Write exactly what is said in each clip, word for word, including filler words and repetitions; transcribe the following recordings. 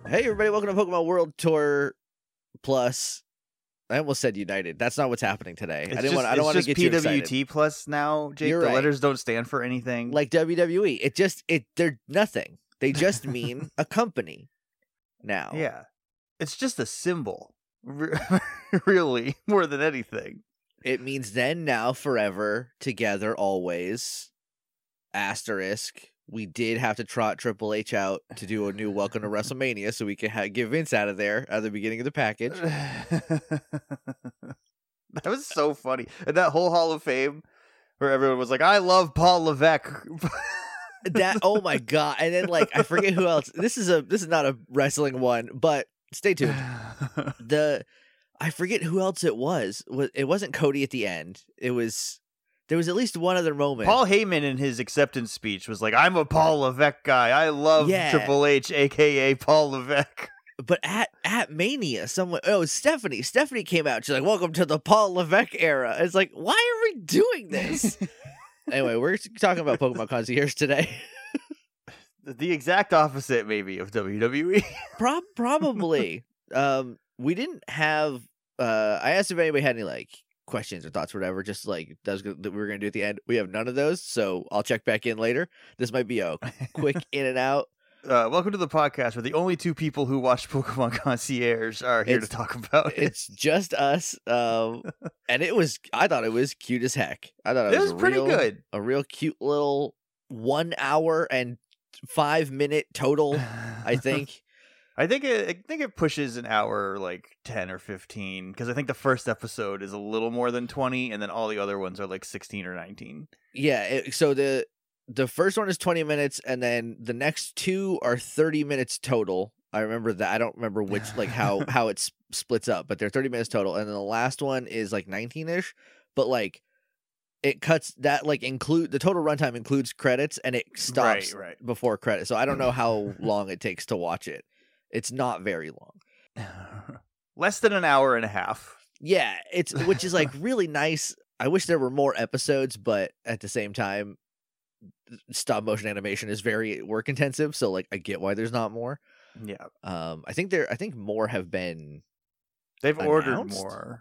Hey, everybody, welcome to Pokemon World Tour Plus. I almost said United. That's not what's happening today. It's I didn't just, want. I don't want to get P W T you excited. Plus now, Jake. You're the right. letters don't stand for anything. Like W W E. It just it they're nothing. They just mean a company now. Yeah, it's just a symbol, really, more than anything. It means then, now, forever, together, always. Asterisk. We did have to trot Triple H out to do a new Welcome to WrestleMania, so we could ha- get Vince out of there at the beginning of the package. That was so funny, and that whole Hall of Fame where everyone was like, "I love Paul Levesque." That oh my god! And then like I forget who else. This is a this is not a wrestling one, but stay tuned. The I forget who else it was. It wasn't Cody at the end. It was. There was at least one other moment. Paul Heyman in his acceptance speech was like, "I'm a Paul Levesque guy. I love yeah. Triple H, aka Paul Levesque." But at at Mania, someone oh Stephanie, Stephanie came out. She's like, "Welcome to the Paul Levesque era." It's like, why are we doing this? Anyway, we're talking about Pokemon Concierge today. The exact opposite, maybe, of W W E. Pro- probably. um, we didn't have. Uh, I asked if anybody had any like. questions or thoughts or whatever, just like that's that we were gonna do at the end. We have none of those, so I'll check back in later. This might be a quick in and out. Uh, welcome to the podcast where the only two people who watch Pokemon Concierge are here it's, to talk about it. It's just us, um, and it was. I thought it was cute as heck. I thought it, it was, was pretty real, good. A real cute little one hour and five minute total. I think. I think it. I think it pushes an hour, like ten or fifteen, because I think the first episode is a little more than twenty, and then all the other ones are like sixteen or nineteen. Yeah. It, so the the first one is twenty minutes, and then the next two are thirty minutes total. I remember that. I don't remember which, like how how it splits up, but they're thirty minutes total, and then the last one is like nineteen ish. But like, it cuts that like include the total runtime includes credits, and it stops right, right. before credits. So I don't know how long it takes to watch it. It's not very long. Less than an hour and a half. Yeah, it's which is like really nice. I wish there were more episodes, but at the same time, stop motion animation is very work intensive. So like, I get why there's not more. Yeah. Um, I think there. I think more have been. They've announced? ordered more.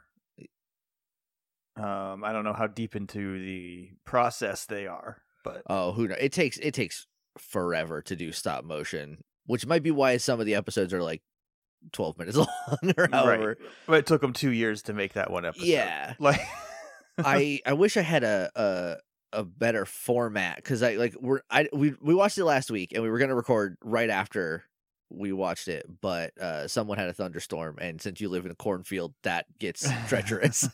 Um, I don't know how deep into the process they are, but Oh, who knows? It takes it takes forever to do stop motion. Which might be why some of the episodes are like twelve minutes long or however. Right. But it took them two years to make that one episode. Yeah. Like, I I wish I had a a, a better format because I like we're I we we watched it last week and we were gonna record right after we watched it, but uh, someone had a thunderstorm, and since you live in a cornfield, that gets treacherous.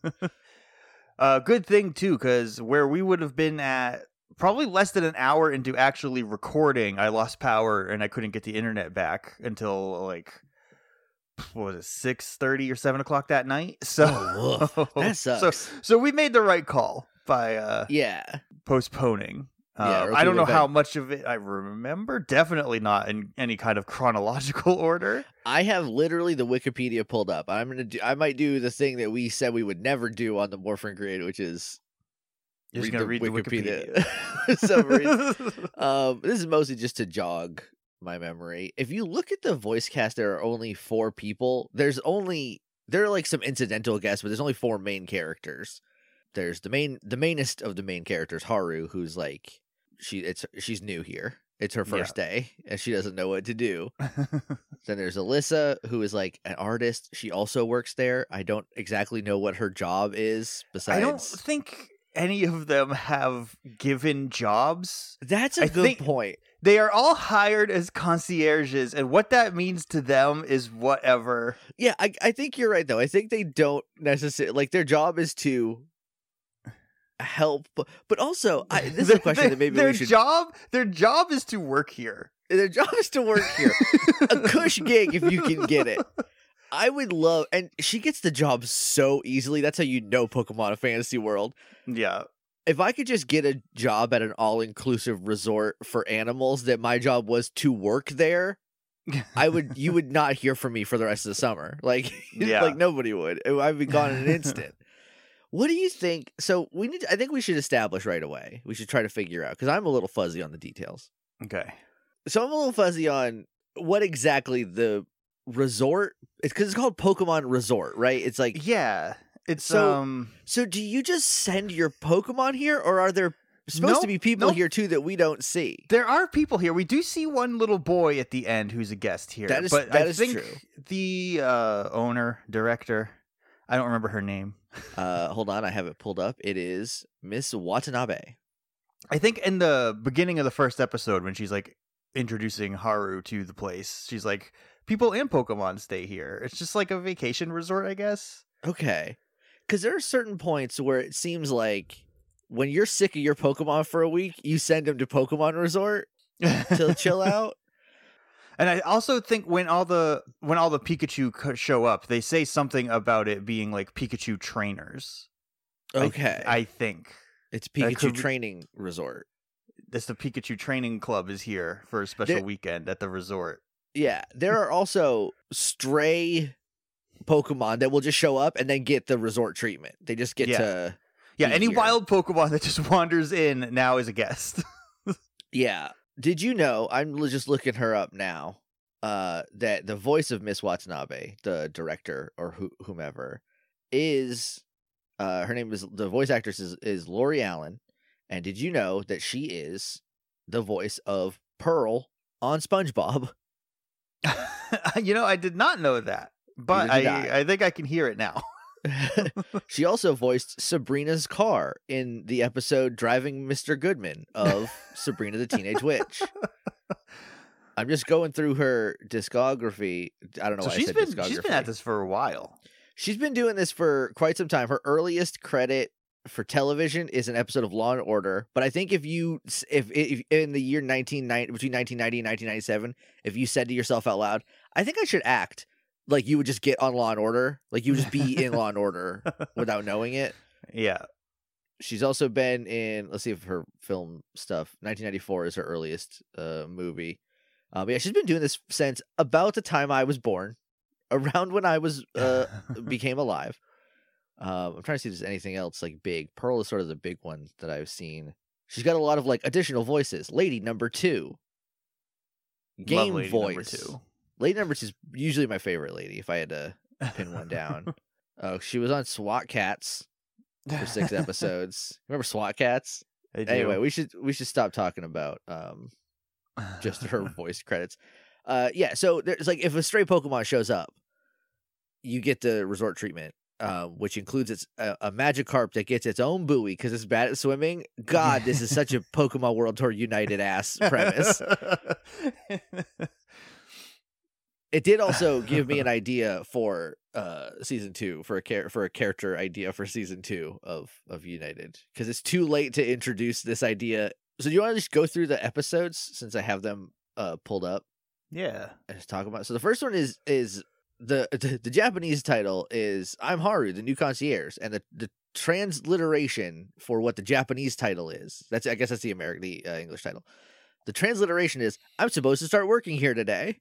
uh, good thing too, because where we would have been at. Probably less than an hour into actually recording, I lost power and I couldn't get the internet back until like what was it, six thirty or seven o'clock that night. So oh, that sucks. So, so we made the right call by uh, yeah postponing. Yeah, uh, I don't know event. how much of it I remember. Definitely not in any kind of chronological order. I have literally the Wikipedia pulled up. I'm gonna do. I might do the thing that we said we would never do on the Morphin Grid, which is. You're just gonna read the Wikipedia. Wikipedia. For some reason. um, this is mostly just to jog my memory. If you look at the voice cast, there are only four people. There's only there are like some incidental guests, but there's only four main characters. There's the main, the mainest of the main characters, Haru, who's like she. It's she's new here. It's her first yeah. day, and she doesn't know what to do. Then there's Alyssa, who is like an artist. She also works there. I don't exactly know what her job is. Besides, I don't think. Any of them have given jobs. That's a I good point. They are all hired as concierges, and what that means to them is whatever. Yeah, I, I think you're right, though. I think they don't necessarily... Like, their job is to help, but, but also... I, this is a question that maybe their we should... Job, their job is to work here. Their job is to work here. A cush gig, if you can get it. I would love, and she gets the job so easily. That's how you know Pokemon a fantasy world. Yeah. If I could just get a job at an all-inclusive resort for animals that my job was to work there, I would. You would not hear from me for the rest of the summer. Like, yeah. like nobody would. I'd be gone in an instant. What do you think? So we need. To, I think we should establish right away. We should try to figure out because I'm a little fuzzy on the details. Okay. So I'm a little fuzzy on what exactly the resort? It's because it's called Pokemon Resort, right? It's like Yeah, it's So- um. so. Do you just send your Pokemon here, or are there supposed to Nope, be people nope. here too that we don't see? There are people here. We do see one little boy at the end who's a guest here. That is- but that I is think true. the uh, owner, director, I don't remember her name. Uh, hold on, I have it pulled up. It is Miss Watanabe. I think in the beginning of the first episode when she's like introducing Haru to the place, she's like, people and Pokemon stay here. It's just like a vacation resort, I guess. Okay, because there are certain points where it seems like when you're sick of your Pokemon for a week, you send them to Pokemon Resort to chill out. And I also think when all the when all the Pikachu co- show up, they say something about it being like Pikachu trainers. I th- Okay, I, think it's that Pikachu could be- Training Resort. this the Pikachu training club is here for a special There- weekend at the resort. Yeah, there are also stray Pokemon that will just show up and then get the resort treatment. They just get Yeah. to Yeah, be any here. wild Pokemon that just wanders in now is a guest. Yeah. Did you know, I'm l- just looking her up now, uh, that the voice of Miss Watanabe, the director or who, whomever, is, uh, her name is, the voice actress is, is Lori Allen. And did you know that she is the voice of Pearl on SpongeBob? You know, I did not know that, but Neither did I. I, I think I can hear it now. She also voiced Sabrina's car in the episode Driving Mister Goodman of Sabrina the Teenage Witch. I'm just going through her discography. I don't know So why I she's said been discography. she's been at this for a while. She's been doing this for quite some time. Her earliest credit for television is an episode of Law and Order. But I think if you, if, if in the year nineteen ninety, between nineteen ninety and nineteen ninety-seven, if you said to yourself out loud, I think I should act like you would just get on Law and Order, like you would just be in Law and Order without knowing it. Yeah. She's also been in, let's see if her film stuff, nineteen ninety-four is her earliest uh, movie. Uh, but yeah, she's been doing this since about the time I was born, around when I was uh, became alive. Um, I'm trying to see if there's anything else like big. Pearl is sort of the big one that I've seen. She's got a lot of like additional voices. Lady number two, game Love Lady voice. number two. Lady number two is usually my favorite lady. If I had to pin one down, oh, she was on SWAT Cats for six episodes. Remember SWAT Cats? I do. Anyway, we should we should stop talking about um just her voice credits. Uh, yeah. So there's like if a stray Pokemon shows up, you get the resort treatment, uh, which includes its a, a Magikarp that gets its own buoy because it's bad at swimming. God, this is such a Pokemon World Tour United ass premise. It did also give me an idea for uh season two for a char- for a character idea for season two of of United because it's too late to introduce this idea. So do you want to just go through the episodes since I have them uh pulled up Yeah. and just talk about it? So the first one is is the, the the Japanese title is I'm Haru, the new concierge, and the the transliteration for what the Japanese title is. That's I guess that's the American the uh, English title. The transliteration is I'm supposed to start working here today.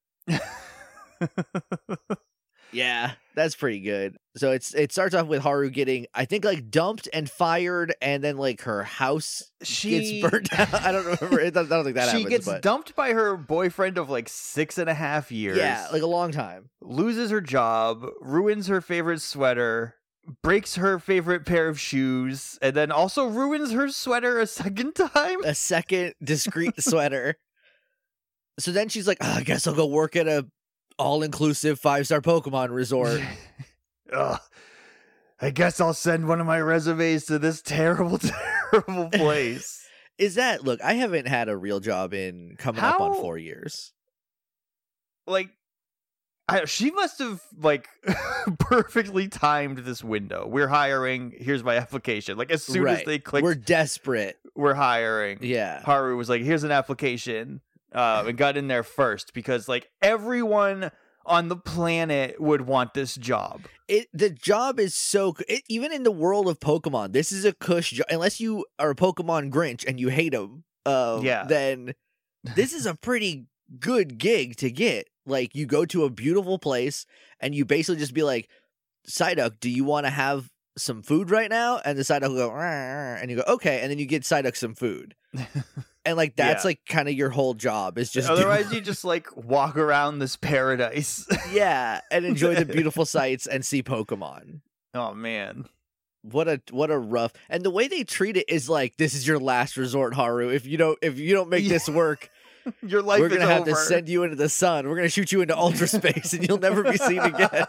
Yeah, that's pretty good. So it's it starts off with Haru getting, I think, like dumped and fired, and then like her house She gets burnt down. I don't remember. I don't think that she happens. gets but dumped by her boyfriend of like six and a half years. yeah, like a long time. Loses her job, ruins her favorite sweater, breaks her favorite pair of shoes, and then also ruins her sweater a second time. A second discreet sweater. So then she's like, oh, I guess I'll go work at a all-inclusive five-star Pokemon resort. Ugh. I guess I'll send one of my resumes to this terrible, terrible place. Is that look? I haven't had a real job in coming up on How- four years. Like, I, she must have like perfectly timed this window. We're hiring. Here's my application. Like as soon Right. as they clicked, We're we're, desperate. hiring. Yeah. Haru was like, "Here's an application," uh, and got in there first because like everyone on the planet would want this job. It the job is so it, even in the world of Pokemon, this is a cush job. Unless you are a Pokemon Grinch and you hate them, uh, Yeah. then this is a pretty good gig to get. Like you go to a beautiful place and you basically just be like, Psyduck, do you want to have some food right now? And the Psyduck will go, "Rrr," and you go, okay, and then you get Psyduck some food. And like that's Yeah. like kind of your whole job is just Otherwise, do- you just like walk around this paradise. yeah, and enjoy the beautiful sights and see Pokemon. Oh man. What a what a rough, and the way they treat it is like this is your last resort, Haru. If you don't if you don't make Yeah. this work, Your life we're is gonna have over. to send you into the sun. We're gonna shoot you into ultra space, and you'll never be seen again.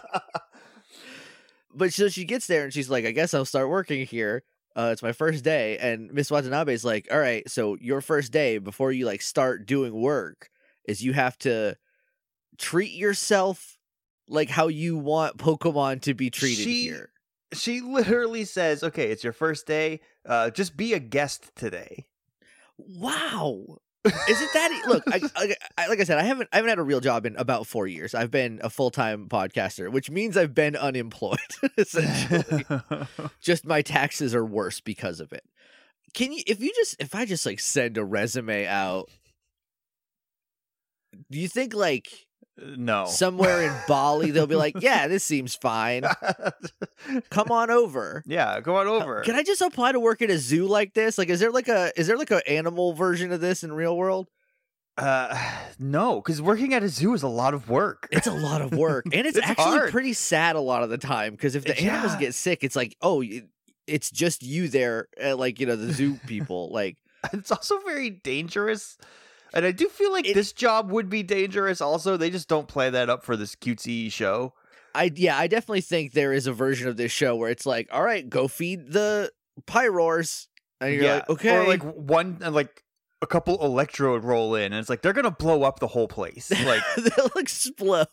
But so she gets there and she's like, I guess I'll start working here. Uh, it's my first day, and Miss Watanabe is like, all right, so your first day before you like start doing work is you have to treat yourself like how you want Pokemon to be treated She- here. She literally says, "Okay, it's your first day. Uh, just be a guest today." Wow. Isn't that e- look? I, I, I, like I said, I haven't I haven't had a real job in about four years. I've been a full time podcaster, which means I've been unemployed. Essentially, just my taxes are worse because of it. Can you, if you just, if I just like send a resume out, do you think like No. somewhere in Bali they'll be like, yeah, this seems fine. Come on over. Yeah, go on over. Can I just apply to work at a zoo like this? Like, is there like a is there like an animal version of this in real world? Uh, no, because working at a zoo is a lot of work. It's a lot of work, and it's, It's actually hard. pretty sad a lot of the time. Because if the animals Yeah. get sick, it's like, oh, it- it's just you there, uh, like you know the zoo people. Like, It's also very dangerous. And I do feel like It- this job would be dangerous also. They just don't play that up for this cutesy show. I yeah, I definitely think there is a version of this show where it's like, all right, go feed the Pyroars, and you're like, okay, Or like one, uh, like a couple electrode roll in, and it's like they're gonna blow up the whole place. Like, they'll explode.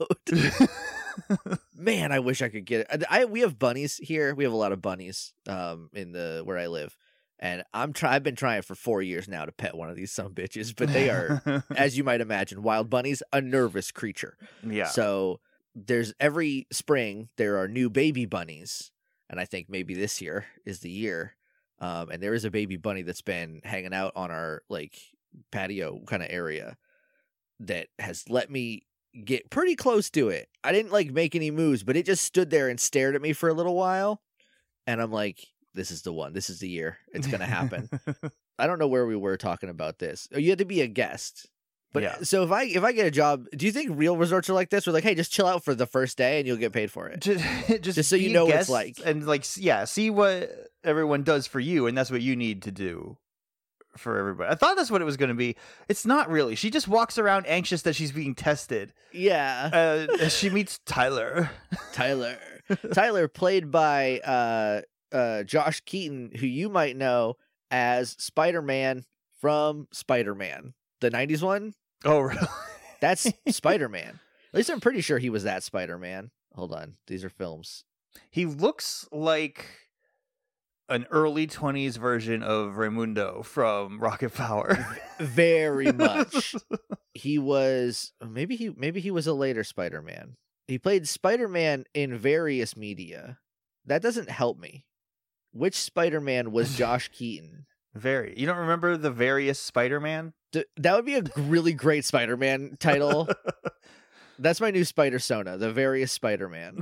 Man, I wish I could get it. I we have bunnies here. We have a lot of bunnies um in the where I live. And I'm try I've been trying for four years now to pet one of these some bitches, but they are, as you might imagine, wild bunnies, a nervous creature. yeah. So there's every spring there are new baby bunnies, and I think maybe this year is the year. Um, and there is a baby bunny that's been hanging out on our like patio kind of area that has let me get pretty close to it. I didn't like make any moves, but it just stood there and stared at me for a little while, and I'm like, this is the one. This is the year. It's gonna happen. I don't know where we were talking about this. Oh, you had to be a guest. But Yeah. so if I if I get a job, do you think real resorts are like this? We're like, hey, just chill out for the first day and you'll get paid for it. just, just, Just so you be a know what it's guest like. and like s- yeah, see what everyone does for you, and that's what you need to do for everybody. I thought that's what it was going to be. It's not really. She just walks around anxious that she's being tested. Yeah, Uh, as she meets Tyler. Tyler. Tyler, played by uh uh Josh Keaton, who you might know as Spider-Man from Spider-Man, the nineties one. Oh, really? That's Spider-Man. At least I'm pretty sure he was that Spider-Man. Hold on, these are films. He looks like an early twenties version of Raimundo from Rocket Power. Very much. He was maybe he maybe he was a later Spider-Man. He played Spider-Man in various media. That doesn't help me. Which Spider-Man was Josh Keaton? Very. You don't remember the various Spider-Man? D- that would be a g- really great Spider-Man title. That's my new Spider-Sona, the various Spider-Man.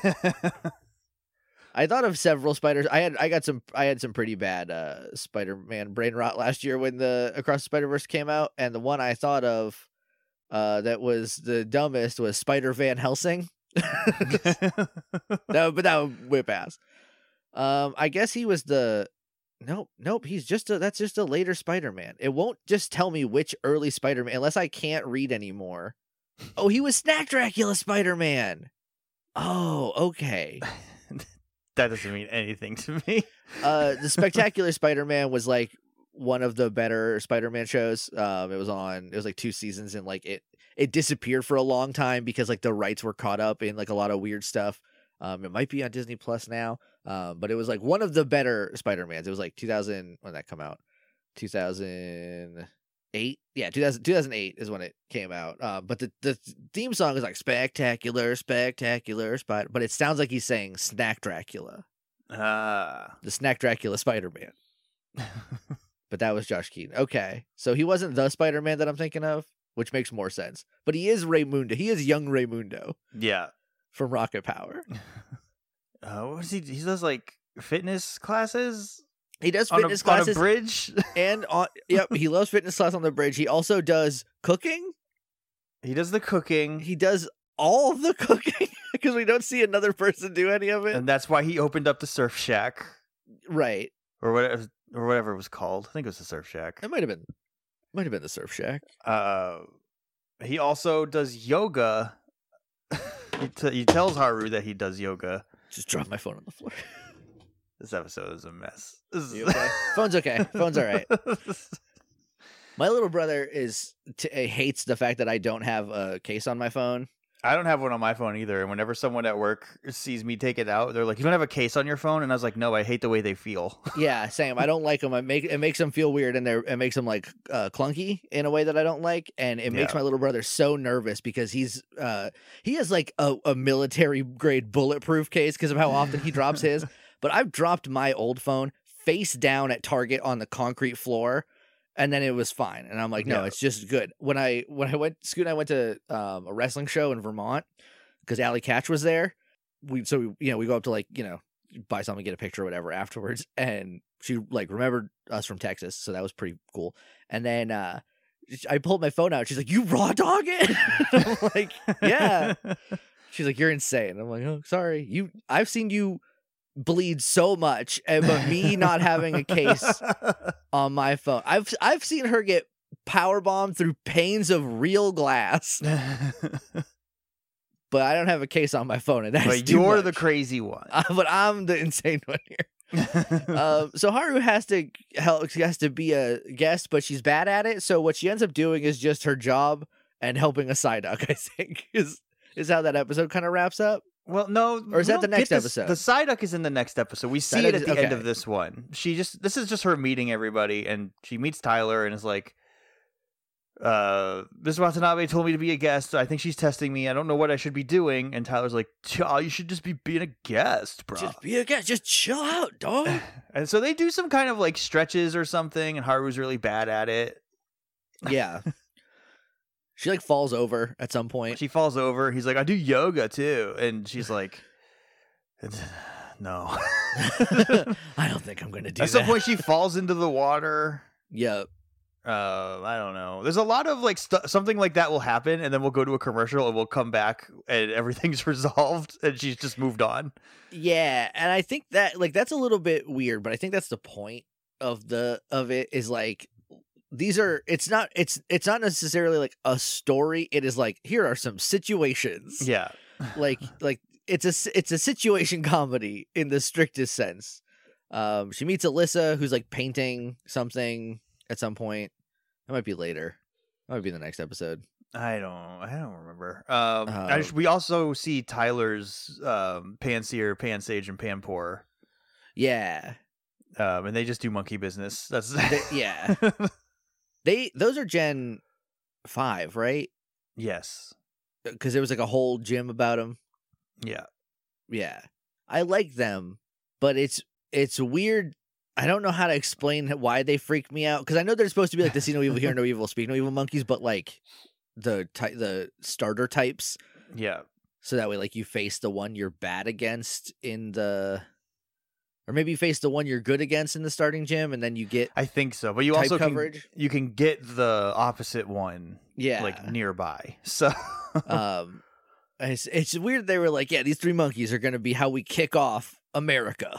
I thought of several spiders. I had I got some I had some pretty bad uh Spider-Man brain rot last year when the Across the Spider-Verse came out, and the one I thought of uh that was the dumbest was Spider Van Helsing. that would- but that would whip ass. Um I guess he was the Nope, nope, he's just a that's just a later Spider-Man. It won't just tell me which early Spider-Man unless I can't read anymore. Oh, he was Snack Dracula Spider-Man. Oh, okay. That doesn't mean anything to me. Uh, the Spectacular Spider-Man was like one of the better Spider-Man shows. Um, it was on. It was like two seasons, and like it it disappeared for a long time because like the rights were caught up in like a lot of weird stuff. Um, it might be on Disney Plus now. Um, but it was like one of the better Spider-Mans. It was like two thousand when did that come out? two thousand eight. Yeah, two thousand, two thousand eight is when it came out. Uh, but the the theme song is like spectacular, spectacular Spider. But it sounds like he's saying Snack Dracula. Ah. The Snack Dracula Spider-Man. But that was Josh Keaton. Okay. So he wasn't the Spider-Man that I'm thinking of, which makes more sense. But he is Raimundo. He is young Raimundo Yeah. from Rocket Power. Uh, what does he? He does like fitness classes. He does on a, fitness on a classes bridge. and on. Yep, he loves fitness class on the bridge. He also does cooking. He does the cooking, He does all of the cooking because we don't see another person do any of it. and that's why he opened up the Surf Shack, Right. or whatever, or whatever it was called. I think it was the Surf Shack. It might have been. Might have been the Surf Shack. Uh, he also does yoga. he, t- he tells Haru that he does yoga. Just drop my phone on the floor. This episode is a mess. This is... You okay? Phone's okay. Phone's all right. My little brother is t- hates the fact that I don't have a case on my phone. I don't have one on my phone either. And whenever someone at work sees me take it out, they're like, "You don't have a case on your phone?" And I was like, "No, I hate the way they feel." Yeah, same. I don't like them. I make it makes them feel weird, and they it makes them like uh, clunky in a way that I don't like, and it makes Yeah. my little brother so nervous because he's uh he has like a, a military grade bulletproof case because of how often he drops his. But I've dropped my old phone face down at Target on the concrete floor. And then it was fine, and I'm like, no, Yeah. it's just good. When I when I went, Scoot and I went to um, a wrestling show in Vermont because Allie Catch was there. We so we, you know we go up to like you know buy something, get a picture or whatever afterwards, and she like remembered us from Texas, so that was pretty cool. And then uh, I pulled my phone out. She's like, "You raw dog it?" I'm like, "Yeah." She's like, "You're insane." I'm like, "Oh, sorry. You I've seen you bleed so much, and but me not having a case on my phone. I've I've seen her get power bombed through panes of real glass, but I don't have a case on my phone, and that's But too you're much. the crazy one. Uh, but I'm the insane one here. um, so Haru has to help. She has to be a guest, but she's bad at it. So what she ends up doing is just her job and helping a Psyduck. I think is is how that episode kind of wraps up. Well, no, Or is we that the don't next get this- episode? The Psyduck is in the next episode. We see Psyduck it at is- the end okay. of this one. She just this is just her meeting everybody, and she meets Tyler and is like, uh, "Miss Watanabe told me to be a guest. I think she's testing me. I don't know what I should be doing." And Tyler's like, "Oh, you should just be being a guest, bro." Just be a guest. Just chill out, dog. And so they do some kind of like stretches or something, and Haru's really bad at it. Yeah. She like falls over at some point. She falls over. He's like, "I do yoga too," and she's like, "No." I don't think I'm gonna do At that. some point, she falls into the water. Yep. Uh, I don't know. There's a lot of like stu- something like that will happen, and then we'll go to a commercial, and we'll come back, and everything's resolved, and she's just moved on. Yeah, and I think that like that's a little bit weird, but I think that's the point of the of it is like these are it's not it's it's not necessarily like a story. It is like here are some situations. Yeah, like like it's a it's a situation comedy in the strictest sense. Um, she meets Alyssa, who's like painting something at some point. That might be later. That might be the next episode. I don't, I don't remember. Um, I Uh, just, we also see Tyler's um Panseer, Pansage, and Panpour, Yeah, um, and they just do monkey business. That's They- yeah. They those are Gen five, right? yes, Because there was like a whole gym about them. yeah. Yeah, I like them, but it's it's weird. I don't know how to explain why they freak me out. Because I know they're supposed to be like the see no evil, hear no evil, speak no evil monkeys, but like the ty- the starter types. Yeah, So that way, like you face the one you're bad against in the, or maybe you face the one you're good against in the starting gym, and then you get I think so. But you type also can, coverage. you can get the opposite one, Yeah, like nearby. So um, it's it's weird. They were like, yeah, these three monkeys are going to be how we kick off America,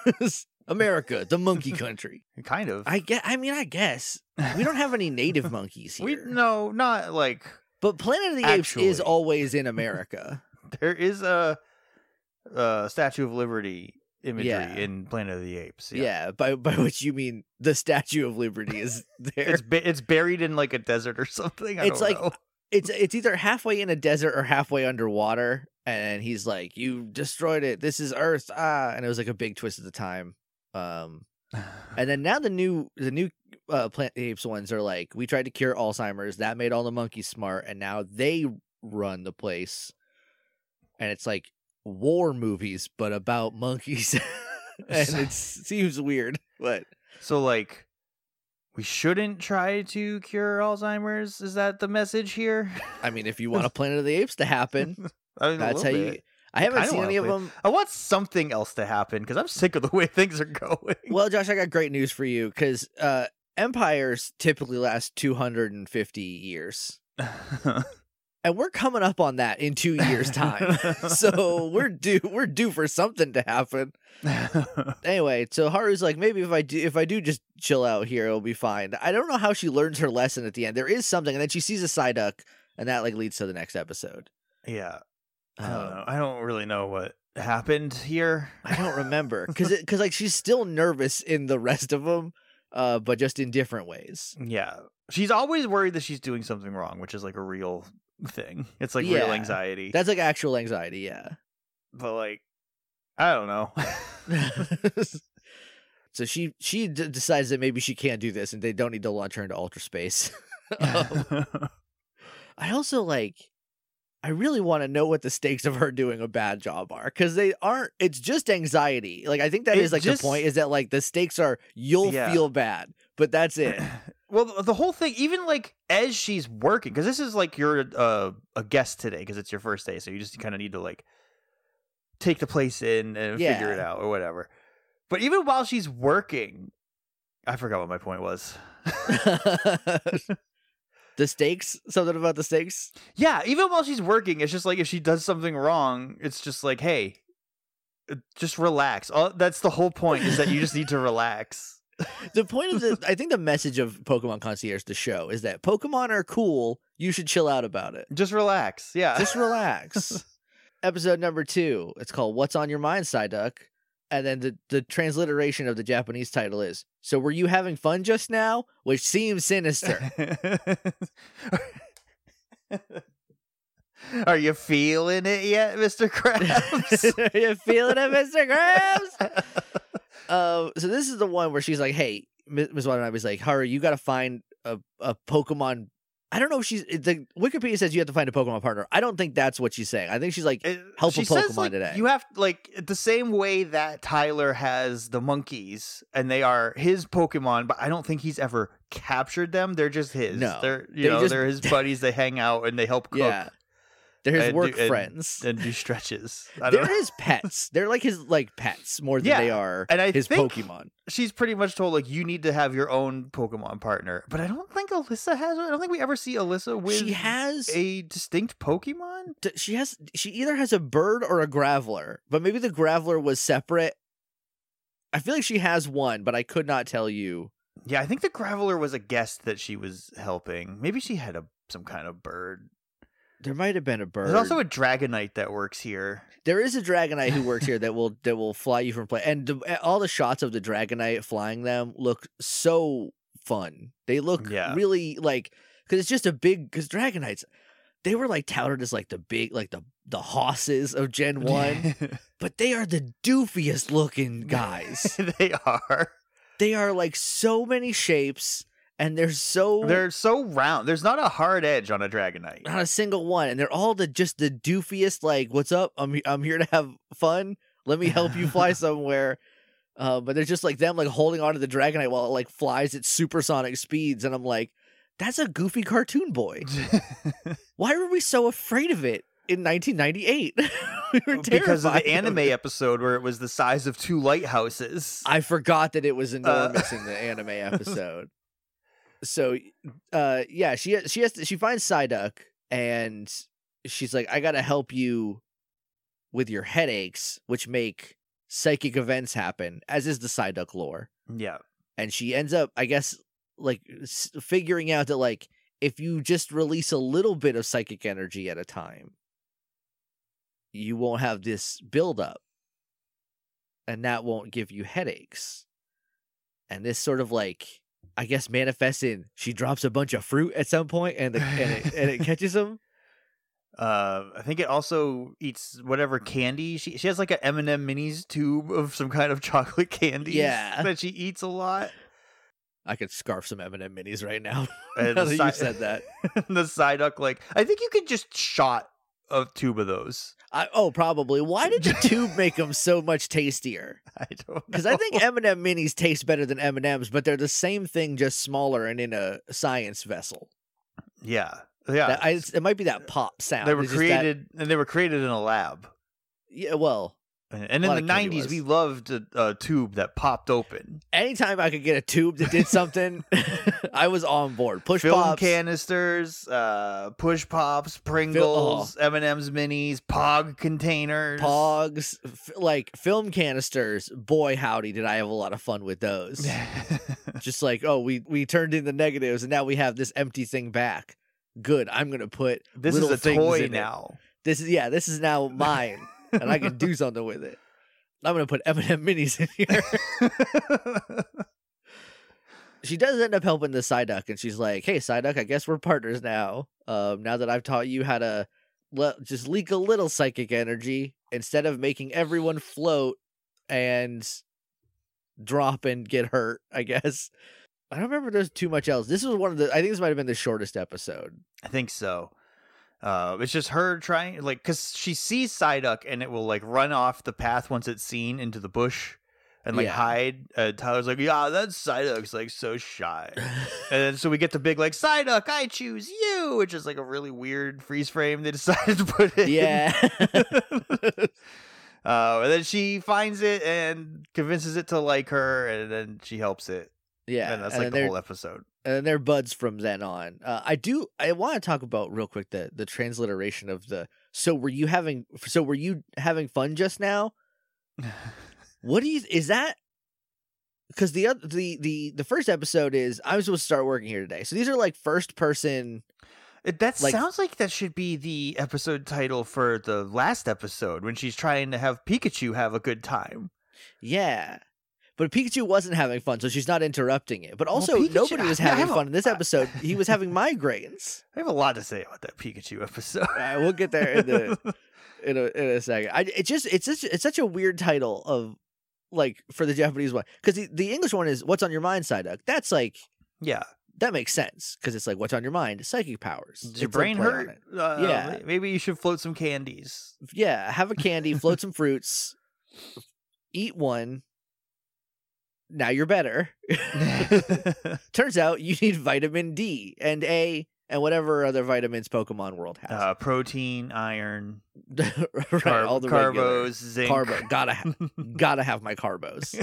America, the monkey country. kind of. I get. I mean, I guess we don't have any native monkeys we here, no, not like but Planet of the Apes is Actually. always in America. there is a, a Statue of Liberty imagery Yeah. in Planet of the Apes. Yeah. by by which you mean the Statue of Liberty is there. It's ba- it's buried in like a desert or something. I It's don't like- know. it's it's either halfway in a desert or halfway underwater, and he's like, "You destroyed it. This is Earth." Ah, and it was like a big twist at the time. Um, and then now the new the new uh, Planet of the Apes ones are like, we tried to cure Alzheimer's, that made all the monkeys smart, and now they run the place. And it's like war movies, but about monkeys, and it seems weird, but So like, we shouldn't try to cure Alzheimer's. Is that the message here? I mean, if you want a Planet of the Apes to happen. I mean, a That's how little you. bit. I haven't kinda seen wanna any of play- them. I want something else to happen because I'm sick of the way things are going. Well, Josh, I got great news for you because uh, empires typically last two hundred fifty years. And we're coming up on that in two years' time. So we're due we're due for something to happen. Anyway, so Haru's like, maybe if I do if I do just chill out here, it'll be fine. I don't know how she learns her lesson at the end. There is something, and then she sees a Psyduck, and that like leads to the next episode. Yeah. I don't Um, know. I don't really know what happened here. I don't remember because because like she's still nervous in the rest of them, uh, but just in different ways. Yeah. She's always worried that she's doing something wrong, which is like a real thing. It's like Yeah. real anxiety. That's like actual anxiety, yeah. But like, I don't know. So she she d- decides that maybe she can't do this, and they don't need to launch her into ultra space. um, I also like. I really want to know what the stakes of her doing a bad job are because they aren't. It's just anxiety. Like I think that It is like just- the point is that like the stakes are you'll Yeah. feel bad, but that's it. Well, the- the whole thing, even like as she's working, because this is like you're uh, a guest today because it's your first day, so you just kind of need to like take the place in and figure it Yeah. out or whatever. But even while she's working, I forgot what my point was. The stakes, something about the stakes. Yeah, even while she's working, it's just like if she does something wrong, it's just like, hey, uh, just relax. All, that's the whole point is that you just need to relax. The point of the, I think the message of Pokemon Concierge, the show, is that Pokemon are cool. You should chill out about it. Just relax. Yeah. Just relax. Episode number two. It's called "What's on Your Mind, Psyduck," and then the the transliteration of the Japanese title is "So were you having fun just now?" Which seems sinister. Are you feeling it yet, Mister Krabs? Are you feeling it, Mister Krabs? Uh, so this is the one where she's like, "Hey, Miz Watanabe was like, Haru, you got to find a a Pokemon." I don't know if she's the Wikipedia says you have to find a Pokemon partner. I don't think that's what she's saying. I think she's like, It- help she a says, Pokemon like, today. You have like the same way that Tyler has the monkeys and they are his Pokemon, but I don't think he's ever captured them. They're just his. No, they're you they know just- they're his buddies. They hang out and they help cook yeah, they're his and work do- and- friends. and do stretches. I don't They're know. his pets. They're like his like pets more than Yeah, they are and I his think- Pokemon. She's pretty much told like you need to have your own Pokemon partner, but I don't think Alyssa has one. I don't think we ever see Alyssa with She has a distinct Pokemon. d- she has she either has a bird or a Graveler, but maybe the Graveler was separate. I feel like she has one, but I could not tell you. Yeah, I think the Graveler was a guest that she was helping. Maybe she had a some kind of bird. There might have been a bird. There's also a Dragonite that works here. There is a Dragonite who works here that will that will fly you from play, and the, all the shots of the Dragonite flying them look so fun. They look Yeah. really like because it's just a big because Dragonites. They were like touted as like the big like the the hosses of Gen one, but they are the doofiest looking guys. They are. They are like so many shapes, and they're so They're so round. There's not a hard edge on a Dragonite. not a single one, and they're all the just the doofiest. Like, what's up? I'm I'm here to have fun. Let me help you fly somewhere. Uh, but they're just like them, like holding onto the Dragonite while it like flies at supersonic speeds, and I'm like, that's a goofy cartoon boy. Why were we so afraid of it in nineteen ninety-eight? We were terrified Because of the of anime it. episode where it was the size of two lighthouses. I forgot that it was Uh, enormous in the anime episode. So, uh, yeah, she she has to, she finds Psyduck and she's like, I gotta help you with your headaches, which make psychic events happen, as is the Psyduck lore. Yeah. And she ends up, I guess, like s- figuring out that like if you just release a little bit of psychic energy at a time, you won't have this buildup, and that won't give you headaches. And this sort of like, I guess, manifests in she drops a bunch of fruit at some point, and the, and, it, and it catches them. Uh, I think it also eats whatever candy. She she has like an M and M minis tube of some kind of chocolate candy. Yeah. That she eats a lot. I could scarf some M and M minis right now. And now the that you si- said that. The Psyduck, like, I think you could just shot a tube of those. I, oh, probably. Why did the tube make them so much tastier? I don't know. Because I think M and M minis taste better than M and M's, but they're the same thing, just smaller and in a science vessel. Yeah. Yeah. That, I, it might be that pop sound. they were It's just that- created and they were created in a lab. Yeah, well, And, and A in lot the of candy nineties, was. we loved a, a tube that popped open. anytime I could get a tube that did something, I was on board. Push Film pops, canisters, uh, push pops, Pringles, M and M's minis, Pog containers. Pogs, f- like film canisters. Boy, howdy, did I have a lot of fun with those. Just like, oh, we we turned in the negatives, and now we have this empty thing back. Good. I'm gonna put This little is a things toy in it. now. This is yeah. This is now mine, and I can do something with it. I'm gonna put M and M minis in here. She does end up helping the Psyduck, and she's like, "Hey, Psyduck, I guess we're partners now. Um, now that I've taught you how to le- just leak a little psychic energy instead of making everyone float and drop and get hurt. I guess I don't remember there's too much else. This was one of the. I think this might have been the shortest episode. I think so. Uh, it's just her trying, like, because she sees Psyduck and it will, like, run off the path once it's seen into the bush and, like, Yeah. hide. Uh, Tyler's like, yeah, that Psyduck's, like, so shy. And then so we get the big, like, Psyduck, I choose you, which is, like, a really weird freeze frame they decided to put in. Yeah. uh, and then she finds it and convinces it to like her, and then she helps it. Yeah, And that's, and like, then the whole episode. and they're buds from then on. Uh, I do. I want to talk about real quick the the transliteration of the. So were you having? So were you having fun just now? What do you? Is that? Because the other the the the first episode is I'm supposed to start working here today. So these are like first person. It, that Like- sounds like that should be the episode title for the last episode when she's trying to have Pikachu have a good time. Yeah. But Pikachu wasn't having fun, so she's not interrupting it. But Well, also, Pikachu- nobody was I- I having have a- fun in this episode. He was having migraines. I have a lot to say about that Pikachu episode. All right, we'll get there in the in a in a second. I it just it's such it's such a weird title of like for the Japanese one because the, the English one is "What's on Your Mind, Psyduck." That's like Yeah. that makes sense because it's like "What's on your mind?" Psychic powers. Does your It's like brain play on hurt? it. Uh, Yeah. Maybe you should float some candies. Yeah, have a candy, float some fruits, eat one. Now you're better. Turns out you need vitamin D and A and whatever other vitamins Pokemon World has. uh, protein, iron, right, carb- all the regular. carbos, zinc. Carbo, gotta ha- gotta have my carbos.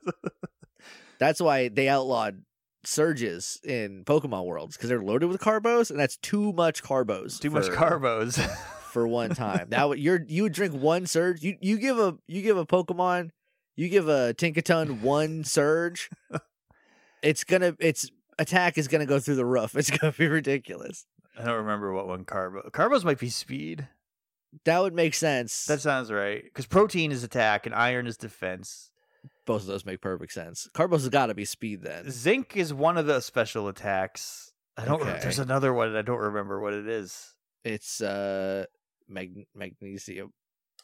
That's why they outlawed surges in Pokemon Worlds because they're loaded with carbos, and that's too much carbos. Too much for- carbos. for one time. That would you're you would drink one surge. You you give a you give a Pokemon, you give a Tinkaton one surge. It's gonna its attack is gonna go through the roof. It's gonna be ridiculous. I don't remember what one carbo. Carbos might be speed. That would make sense. That sounds right. Because protein is attack and iron is defense. Both of those make perfect sense. Carbos has got to be speed then. Zinc is one of the special attacks. I don't. Okay. There's another one. I don't remember what it is. It's uh mag- magnesium.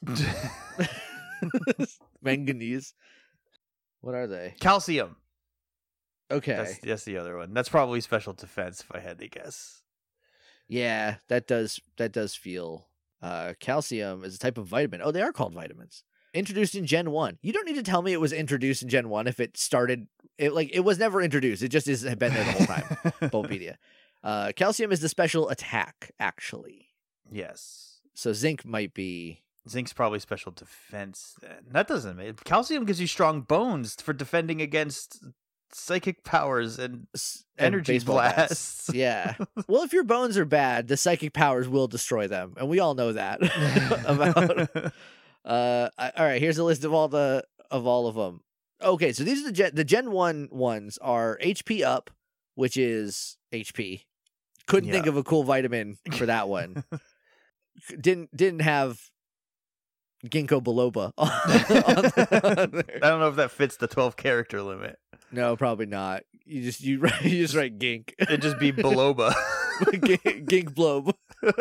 Manganese. What are they? Calcium. Okay. That's that's the other one. That's probably special defense if I had to guess. Yeah, that does that does feel uh calcium is a type of vitamin. Oh, they are called vitamins. Introduced in Gen one. You don't need to tell me it was introduced in Gen one if it started it like it was never introduced. It just is had been there the whole time. Bulbapedia. Uh calcium is the special attack, actually. Yes. So zinc might be Zinc's probably special defense then. That doesn't make calcium gives you strong bones for defending against psychic powers and s- and energy baseball bats. blasts. Yeah. Well, if your bones are bad, the psychic powers will destroy them, and we all know that. About uh, I, all right. Here's a list of all the of all of them. Okay, so these are the gen, the Gen one ones are H P up, which is H P. Couldn't think Yeah. of a cool vitamin for that one. didn't didn't have ginkgo biloba. On, on I there. don't know if that fits the twelve character limit. No, probably not. You just you write you just write gink. It'd just be Biloba. Gink, gink blob.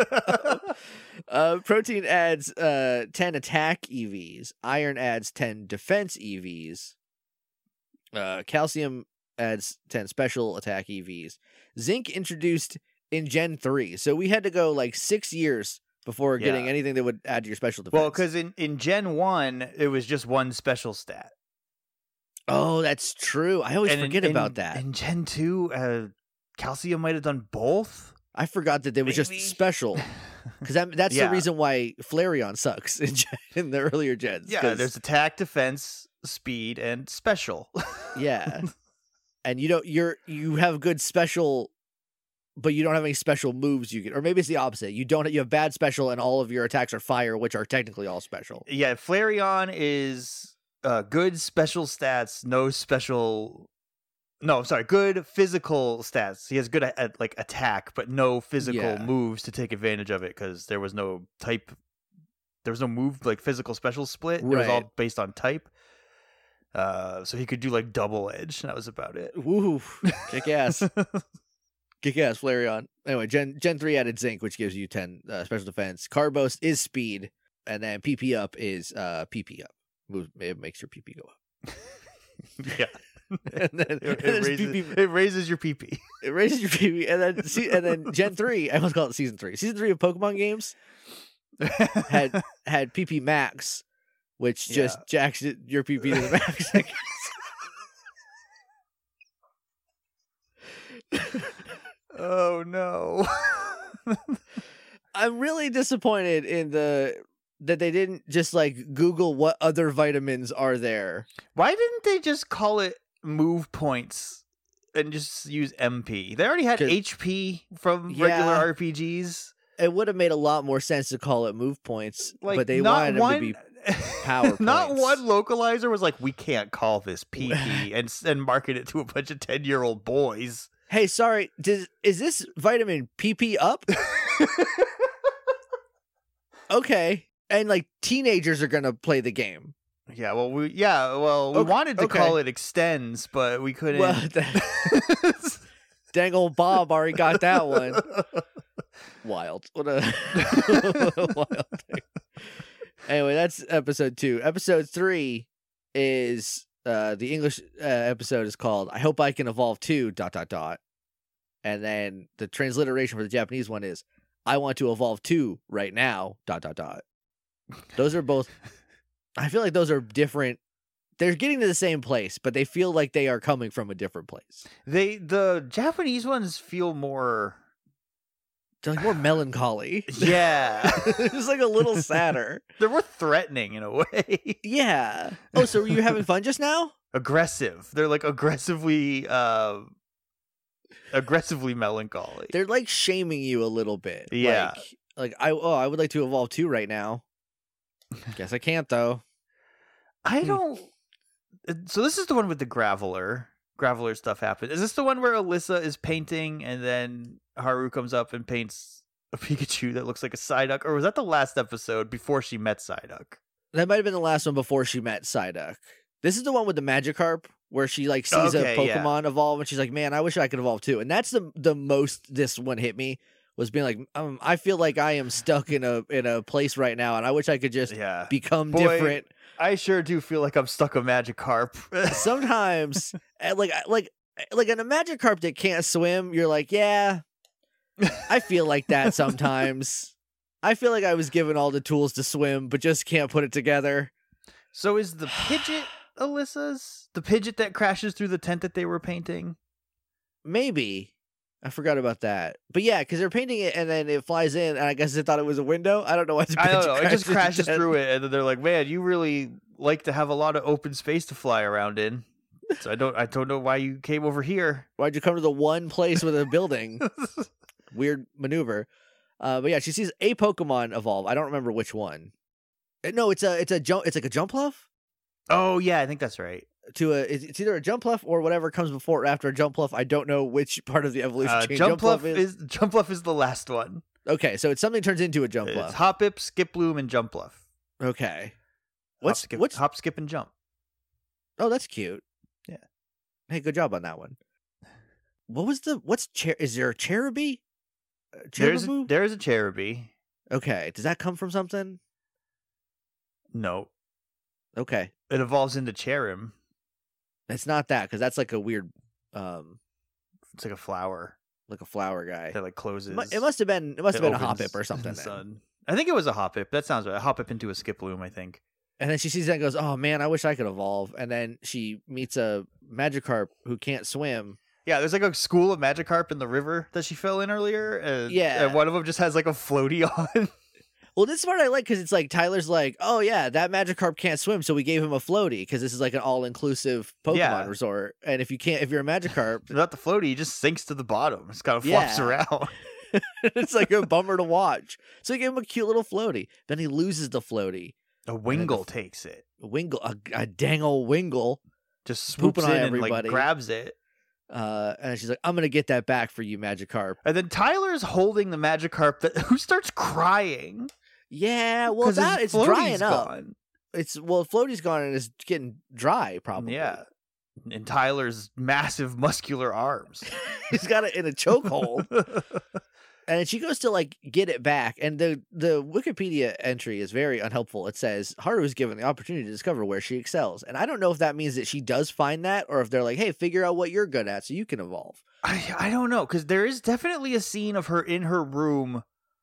Uh, protein adds uh ten attack E Vs. Iron adds ten defense E Vs. Uh, calcium adds ten special attack E Vs. Zinc introduced in Gen three, so we had to go like six years before getting Yeah. anything that would add to your special defense. Well, because in, in Gen one, it was just one special stat. oh, that's true. I always And in- forget in- about that. In Gen two, uh, calcium might have done both. I forgot that they was Maybe. just special. Because that, that's Yeah. the reason why Flareon sucks in, gen- in the earlier gens. Yeah, 'cause- there's attack, defense, speed, and special. yeah, and you don't you're you have good special, but you don't have any special moves you can, or maybe it's the opposite. You don't you have bad special, and all of your attacks are fire, which are technically all special. Yeah, Flareon is uh, good special stats, no special. No, sorry, good physical stats. He has good uh, like attack, but no physical Yeah. moves to take advantage of it because there was no type. There was no move like physical special split. It was Right. all based on type. Uh, so he could do like double edge, and that was about it. Woo, kick ass, kick ass, Flareon. Anyway, Gen Gen three added Zinc, which gives you ten uh, special defense. Carbos is speed, and then P P up is uh P P up. Moves- It makes your P P go up. Yeah. and then, It, and it there's raises, P P it raises your P P. It raises your P P, and then see, and then Gen three. I almost call it Season three. Season three of Pokemon games had had P P Max, which just Yeah. jacks it- your P P to the max. I guess. Oh no. I'm really disappointed in the that they didn't just like Google what other vitamins are there. Why didn't they just call it move points and just use M P? They already had 'Cause- H P from regular Yeah. R P Gs. It would have made a lot more sense to call it move points, Like, but they not wanted them one, to be power Not points. one localizer was like, we can't call this P P and s- and market it to a bunch of ten year old boys. Hey, sorry, does, is this vitamin P P up? Okay. And like teenagers are gonna play the game. Yeah, well, we yeah, well, we Okay, wanted to okay. call it extends, but we couldn't. Well, the, dang old Bob already got that one. Wild. What a, what a wild thing. Anyway, that's episode two. Episode three is uh the English uh, episode is called "I Hope I Can Evolve Too." Dot dot dot. And then the transliteration for the Japanese one is "I want to evolve too right now." Dot dot dot. Those are both. I feel like those are different. They're getting to the same place, but they feel like they are coming from a different place. They the Japanese ones feel more. They're like more melancholy. Yeah, It's like a little sadder. they're more threatening in a way. Yeah. Oh, so were you having fun just now? Aggressive. They're like aggressively, uh, aggressively melancholy. They're like shaming you a little bit. Yeah. Like, like I oh, I would like to evolve too right now. Guess I can't though. I Hmm. don't. uh, So this is the one with the Graveler. Graveler stuff happened. Is this the one where Alyssa is painting and then Haru comes up and paints a Pikachu that looks like a Psyduck? Or was that the last episode before she met Psyduck? That might have been the last one before she met Psyduck. This is the one with the Magikarp where she like sees Okay, a yeah. Pokemon evolve and she's like, "Man, I wish I could evolve too." And that's the the most this one hit me was being like, um, I feel like I am stuck in a in a place right now, and I wish I could just Yeah. become Boy. different. I sure do feel like I'm stuck on Magikarp. Sometimes, eh, like like like in a Magikarp that can't swim, you're like, yeah, I feel like that sometimes. I feel like I was given all the tools to swim, but just can't put it together. So is the Pidgeot Alyssa's? The Pidgeot that crashes through the tent that they were painting? Maybe. I forgot about that. But yeah, because they're painting it and then it flies in, and I guess they thought it was a window. I don't know why. It's I don't know. It just crashes through it, and then they're like, "Man, you really like to have a lot of open space to fly around in." So I don't, I don't know why you came over here. Why'd you come to the one place with a building? Weird maneuver. Uh, but yeah, she sees a Pokemon evolve. I don't remember which one. Uh, No, it's a it's a jump. It's like a Jumpluff Oh yeah, I think that's right. to a. It's it's either a Jumpluff or whatever comes before or after a Jumpluff. I don't know which part of the evolution Uh, chain Jumpluff Jumpluff is Jumpluff is the last one. Okay, so it's something turns into a It's Jumpluff. Hoppip, Skiploom, and Jumpluff. Okay. Hop, What's skip, what's? hop, skip, and jump? Oh, that's cute. Yeah. Hey, good job on that one. What was the what's cher? Is there a Cherubi? Uh, There's a, Cherubu? there's a Cherubi. Okay, does that come from something? No, Okay, it evolves into Cherim. it's not that because that's like a weird, um, It's like a flower like a flower guy. that like closes. It mu- It must have been. It must have It been a opens Hoppip or in something. the Then. sun. I think it was a Hoppip. That sounds right. A Hoppip into a Skiploom, I think. And then she sees that and goes, "Oh man, I wish I could evolve." And then she meets a Magikarp who can't swim. Yeah, there's like a school of Magikarp in the river that she fell in earlier, and, Yeah. and one of them just has like a floaty on. Well, this part I like because it's like Tyler's like, oh yeah, that Magikarp can't swim, so we gave him a floaty because this is like an all-inclusive Pokemon Yeah. resort. And if you can't, if you're a Magikarp, Not the floaty, he just sinks to the bottom. Just kind of flops Yeah. around. it's like a bummer to watch. So he gave him a cute little floaty. Then he loses the floaty. A Wingull takes it. Wingull, a, a dang old Wingull. Just swoops Pooping in on and like everybody. grabs it. Uh, and she's like, I'm gonna get that back for you, Magikarp. And then Tyler's holding the Magikarp that who starts crying. Yeah, well, 'cause his that it's floaty's drying up. gone. It's well, floaty's gone and it's getting dry, probably. Yeah. And Tyler's massive muscular arms. He's got it in a chokehold. And she goes to like get it back, and the the Wikipedia entry is very unhelpful. It says Haru is given the opportunity to discover where she excels, and I don't know if that means that she does find that, or if they're like, "Hey, figure out what you're good at so you can evolve." I I don't know, because there is definitely a scene of her in her room.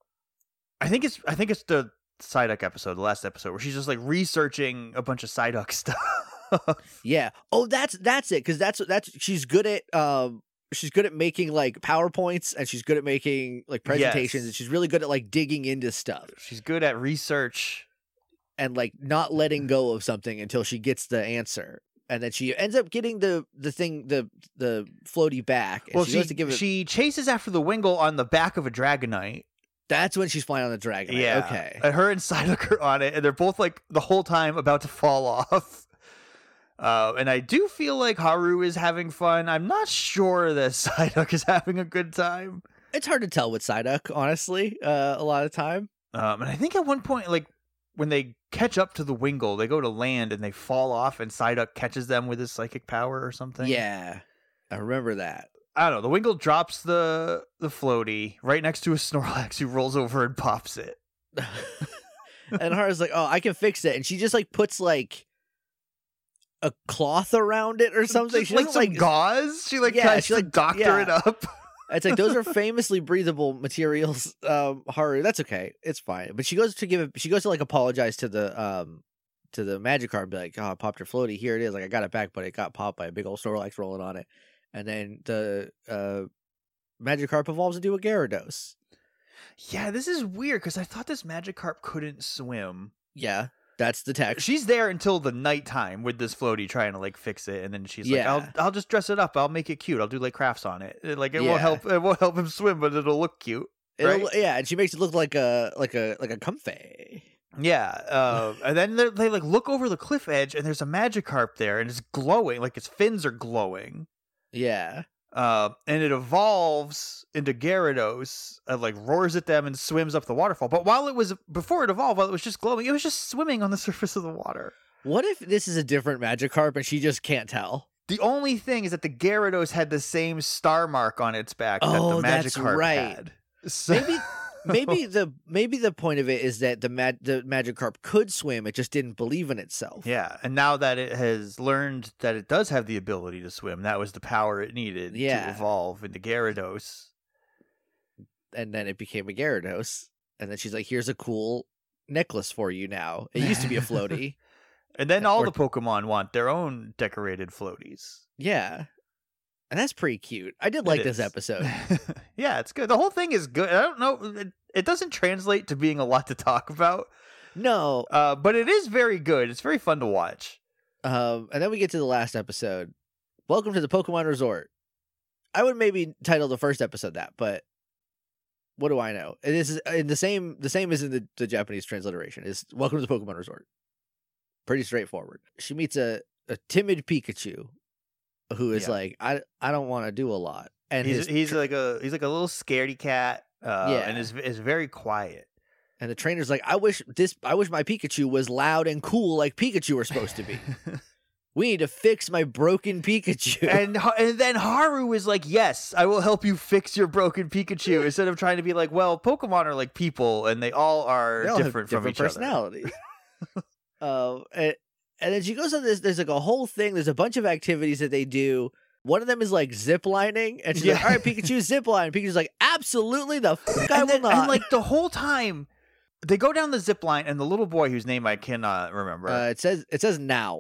I think it's I think it's the Psyduck episode, the last episode, where she's just like researching a bunch of Psyduck stuff. Yeah. Oh, that's that's it, because that's that's she's good at um she's good at making like PowerPoints, and she's good at making like presentations, Yes. and she's really good at like digging into stuff She's good at research. and like not letting go of something until she gets the answer. And then she ends up getting the the thing the the floaty back. And Well, she, she goes to give it. she chases after the Wingull on the back of a Dragonite. That's when she's flying on the dragon. Yeah. Okay. And her and Psyduck are on it, and they're both like the whole time about to fall off. Uh, and I do feel like Haru is having fun. I'm not sure that Psyduck is having a good time. It's hard to tell with Psyduck, honestly. Uh, a lot of time. Um, and I think at one point, like when they catch up to the Wingull, they go to land and they fall off, and Psyduck catches them with his psychic power or something. Yeah, I remember that. I don't know. The Wingull drops the the floaty right next to a Snorlax, who rolls over and pops it. And Haru's like, "Oh, I can fix it," and she just like puts like a cloth around it or something. Just She like doesn't, some gauze. She like Yeah, tries she, to like- doctor yeah. it up. It's like those are famously breathable materials. Um, Haru, that's okay, it's fine. But she goes to give it. She goes to like apologize to the um to the Magikarp, and be like, "Oh, I popped your floaty. Here it is. Like I got it back, but it got popped by a big old Snorlax rolling on it." And then the uh Magikarp evolves into a Gyarados. Yeah, this is weird because I thought this Magikarp couldn't swim. Yeah, that's the text. She's there until the nighttime with this floaty trying to like fix it, and then she's Yeah. like, "I'll I'll just dress it up. I'll make it cute. I'll do like crafts on it. Like it Yeah. won't help. It won't help him swim, but it'll look cute." It'll- right? Yeah, and she makes it look like a like a like a comfy. Yeah, uh, and then they they like look over the cliff edge, and there's a Magikarp there, and it's glowing, like its fins are glowing. Yeah. Uh, and it evolves into Gyarados, and like roars at them and swims up the waterfall. But while it was before it evolved, while it was just glowing, it was just swimming on the surface of the water. What if this is a different Magikarp and she just can't tell? The only thing is that the Gyarados had the same star mark on its back Oh, that the that's Magikarp right. had. So... Maybe maybe the maybe the point of it is that the mag- the Magikarp could swim, it just didn't believe in itself. Yeah, and now that it has learned that it does have the ability to swim, that was the power it needed Yeah. to evolve into Gyarados. And then it became a Gyarados. And then she's like, "Here's a cool necklace for you now. It used to be a floaty." And then all Or- the Pokemon want their own decorated floaties. Yeah. And that's pretty cute. I did like It this is. episode. Yeah, it's good. The whole thing is good. I don't know. It, it doesn't translate to being a lot to talk about, No. uh, but it is very good. It's very fun to watch. Um, and then we get to the last episode. Welcome to the Pokemon Resort. I would maybe title the first episode that, but what do I know? It is in the same the same as in the, the Japanese transliteration. Is Welcome to the Pokemon Resort. Pretty straightforward. She meets a, a timid Pikachu who is Yeah. like, I I don't want to do a lot. And He's his he's tra- like a he's like a little scaredy cat. Uh, Yeah. and is is very quiet. and the trainer's like, I wish this I wish my Pikachu was loud and cool like Pikachu were supposed to be. We need to fix my broken Pikachu. and and then Haru is like, "Yes, I will help you fix your broken Pikachu." Instead of trying to be like, "Well, Pokemon are like people, and they all are They all have different from different each other." personalities. uh, and, and then she goes on this. There's like a whole thing. There's a bunch of activities that they do. One of them is like zip lining, and she's like, Yeah. "All right, Pikachu, zip line." Pikachu's like, "Absolutely, the fuck I and, will then, not." and like the whole time, they go down the zip line, and the little boy whose name I cannot remember. uh, it says it says now.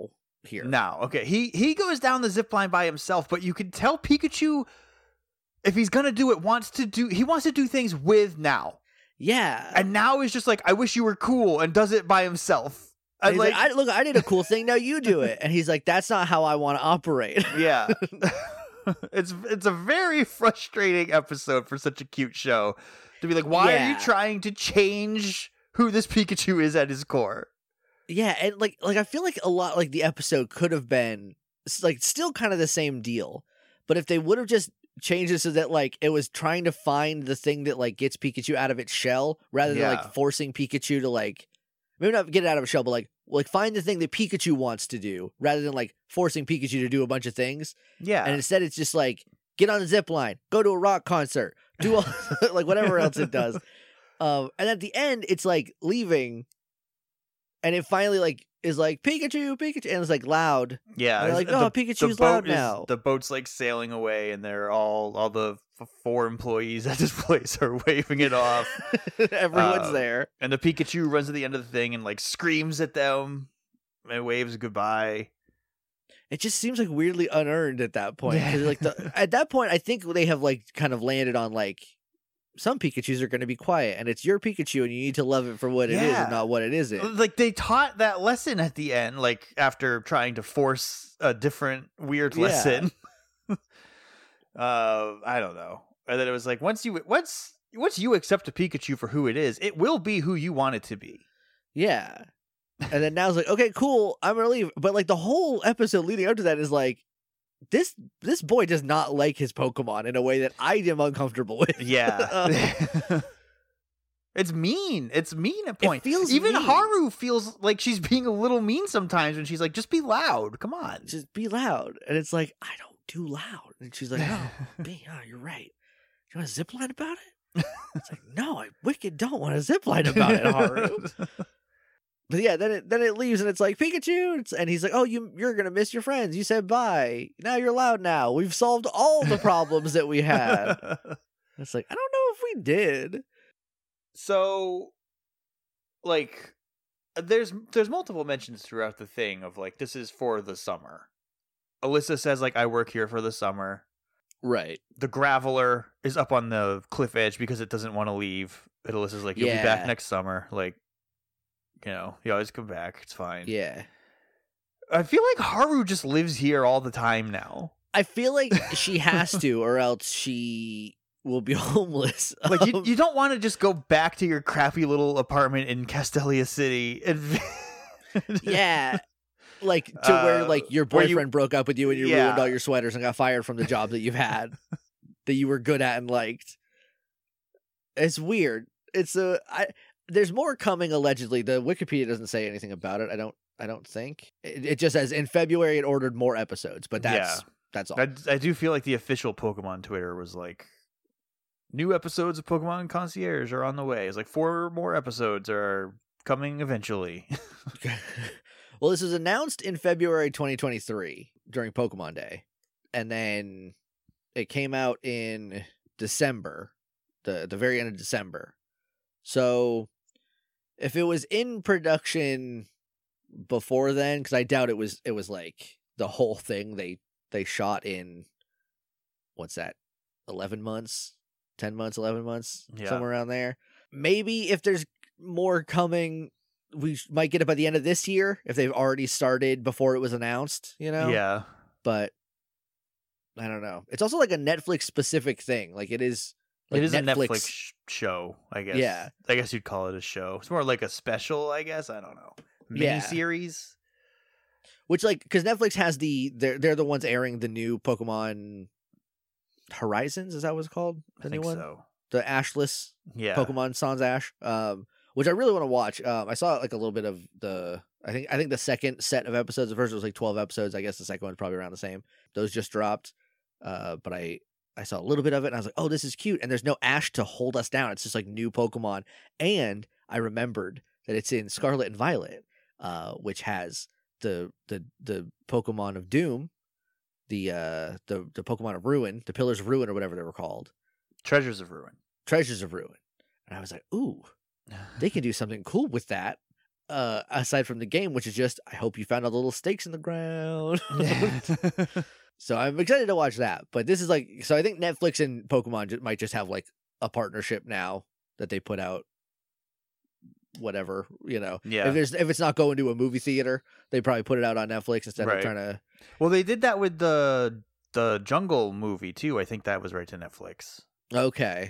here. No, okay. He he goes down the zip line by himself, but you can tell Pikachu, if he's gonna do it, wants to do he wants to do things with Now. Yeah. And Now is just like, I wish you were cool, and does it by himself. And And he's like, like, I, look, I did a cool thing. Now you do it. And he's like, that's not how I want to operate. yeah. it's it's a very frustrating episode for such a cute show. To be like, why are you Yeah. trying to change who this Pikachu is at his core? Yeah, and like like I feel like a lot like the episode could have been s- like still kind of the same deal. But if they would have just changed it so that like it was trying to find the thing that like gets Pikachu out of its shell rather than Yeah. like forcing Pikachu to like maybe not get it out of its shell, but like like find the thing that Pikachu wants to do rather than like forcing Pikachu to do a bunch of things. Yeah. And instead it's just like get on the zip line, go to a rock concert, do all like whatever else it does. Um and at the end it's like leaving and it finally like is like Pikachu, Pikachu, and it's like loud. Yeah, And they're like, the- "Oh, the Pikachu's boat loud is- now." The boat's like sailing away, and they're all all the f- four employees at this place are waving it off. Everyone's Uh, there. And the Pikachu runs to the end of the thing and like screams at them and waves goodbye. It just seems like weirdly unearned at that point. 'Cause, Yeah. like the at that point, I think they have like kind of landed on like some Pikachu's are going to be quiet, and it's your Pikachu, and you need to love it for what it is Yeah. and not what it isn't. Like they taught that lesson at the end, like after trying to force a different weird Yeah. lesson. uh, I don't know. And then it was like once you once once you accept a Pikachu for who it is, it will be who you want it to be. Yeah. And then now it's like, okay, cool, I'm gonna leave. But like the whole episode leading up to that is like, this this boy does not like his Pokemon in a way that I am uncomfortable with. Yeah. It's mean. It's mean at point. feels Even mean. Haru feels like she's being a little mean sometimes when she's like, just be loud. Come on. Just be loud. And it's like, I don't do loud. And she's like, oh, be, oh you're right. You want to zipline about it? It's like, no, I wicked don't want to zipline about it, Haru. But yeah, then it then it leaves and it's like Pikachu, It's- and he's like, "Oh, you you're gonna miss your friends. You said bye. Now you're loud. Now we've solved all the problems that we had." It's like I don't know if we did. So, like, there's there's multiple mentions throughout the thing of like, this is for the summer. Alyssa says like, I work here for the summer. Right. The Graveler is up on the cliff edge because it doesn't want to leave. And Alyssa's like, you'll be back Yeah. next summer. Like, you know, you always come back. It's fine. Yeah. I feel like Haru just lives here all the time now. I feel like she has to, or else she will be homeless. Like, you, Um, you don't want to just go back to your crappy little apartment in Castelia City. And yeah. Like to where Uh, like your where you- boyfriend broke up with you and you Yeah. ruined all your sweaters and got fired from the job that you've had that you were good at and liked. It's weird. It's a I there's more coming allegedly. The Wikipedia doesn't say anything about it. I don't I don't think. It, it just says in February it ordered more episodes, but that's Yeah. that's all. I, I do feel like the official Pokemon Twitter was like, new episodes of Pokemon Concierge are on the way. It's like four more episodes are coming eventually. Well, this was announced in February twenty twenty-three during Pokemon Day. And then it came out in December, the the very end of December. So if it was in production before then, because I doubt it was it was like the whole thing they they shot in what's that, eleven months, ten months, eleven months, Yeah. somewhere around there. Maybe if there's more coming, we sh- might get it by the end of this year if they've already started before it was announced, you know? Yeah. But I don't know. It's also like a Netflix specific thing. Like it is like it is a Netflix sh- show, I guess. Yeah. I guess you'd call it a show. It's more like a special, I guess. I don't know. Yeah. Miniseries? Which like because Netflix has the they're they're the ones airing the new Pokemon Horizons, is that what it's called? The I new think one? so. The Ashless Yeah. Pokemon Sans Ash. Um which I really want to watch. Um I saw like a little bit of the I think I think the second set of episodes, the first was like twelve episodes. I guess the second one's probably around the same. Those just dropped. Uh but I I saw a little bit of it and I was like, oh, this is cute. And there's no Ash to hold us down. It's just like new Pokemon. And I remembered that it's in Scarlet and Violet, uh, which has the the the Pokemon of Doom, the uh the, the Pokemon of Ruin, the Pillars of Ruin or whatever they were called. Treasures of Ruin. Treasures of Ruin. And I was like, ooh, they can do something cool with that. uh, aside from the game, which is just I hope you found all the little stakes in the ground. So I'm excited to watch that. But this is like, so I think Netflix and Pokemon ju- might just have like a partnership now that they put out. Whatever, you know. Yeah. If there's if it's not going to a movie theater, they probably put it out on Netflix instead Right. of trying to. Well, they did that with the the Jungle movie too. I think that was right to Netflix. Okay.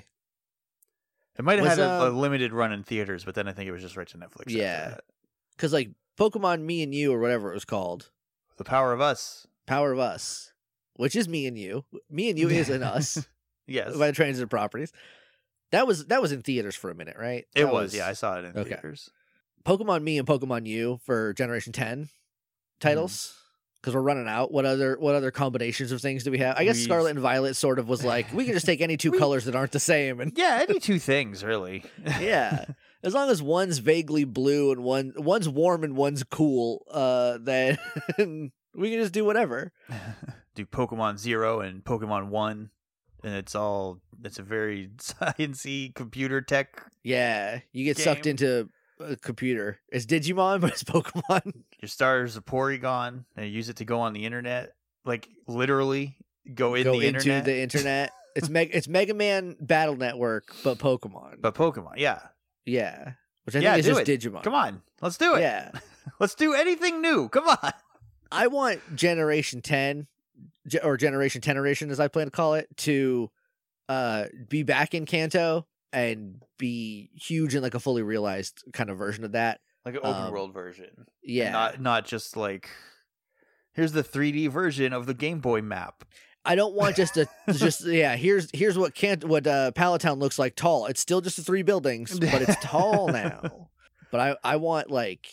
It might have Was, had a, a um, limited run in theaters, but then I think it was just right to Netflix. after Yeah. that. Because like Pokemon Me and You or whatever it was called, The Power of Us. Power of Us, which is Me and You. Me and You is in Us Yes, by the Transit Properties. That was that was in theaters for a minute, right? it That was. Yeah, I saw it in Okay. theaters. Pokemon Me and Pokemon You for Generation ten titles. Because we're running out. What other what other combinations of things do we have? I guess We- Scarlet and Violet sort of was like, we can just take any two We- colors that aren't the same and Yeah, any two things really. yeah. As long as one's vaguely blue and one one's warm and one's cool, uh, then we can just do whatever. Do Pokemon Zero and Pokemon One, and it's all it's a very sciencey computer tech. Yeah, you get sucked Game. into a computer. It's Digimon, but it's Pokemon. Your starter's a Porygon, and you use it to go on the internet, like literally go in Go the into internet. the internet. It's Meg. It's Mega Man Battle Network, but Pokemon. But Pokemon, yeah, yeah, which I Yeah, think is do just it. Digimon. come on, let's do it. Yeah, Let's do anything new. Come on. I want Generation ten, ge- or Generation Generation, as I plan to call it, to uh be back in Kanto and be huge in like a fully realized kind of version of that. Like an open Um, world version. Yeah, Not not just like here's the three D version of the Game Boy map. I don't want just a just yeah. Here's here's what can't what uh, Palatown looks like tall. It's still just the three buildings, but it's tall now. But I I want like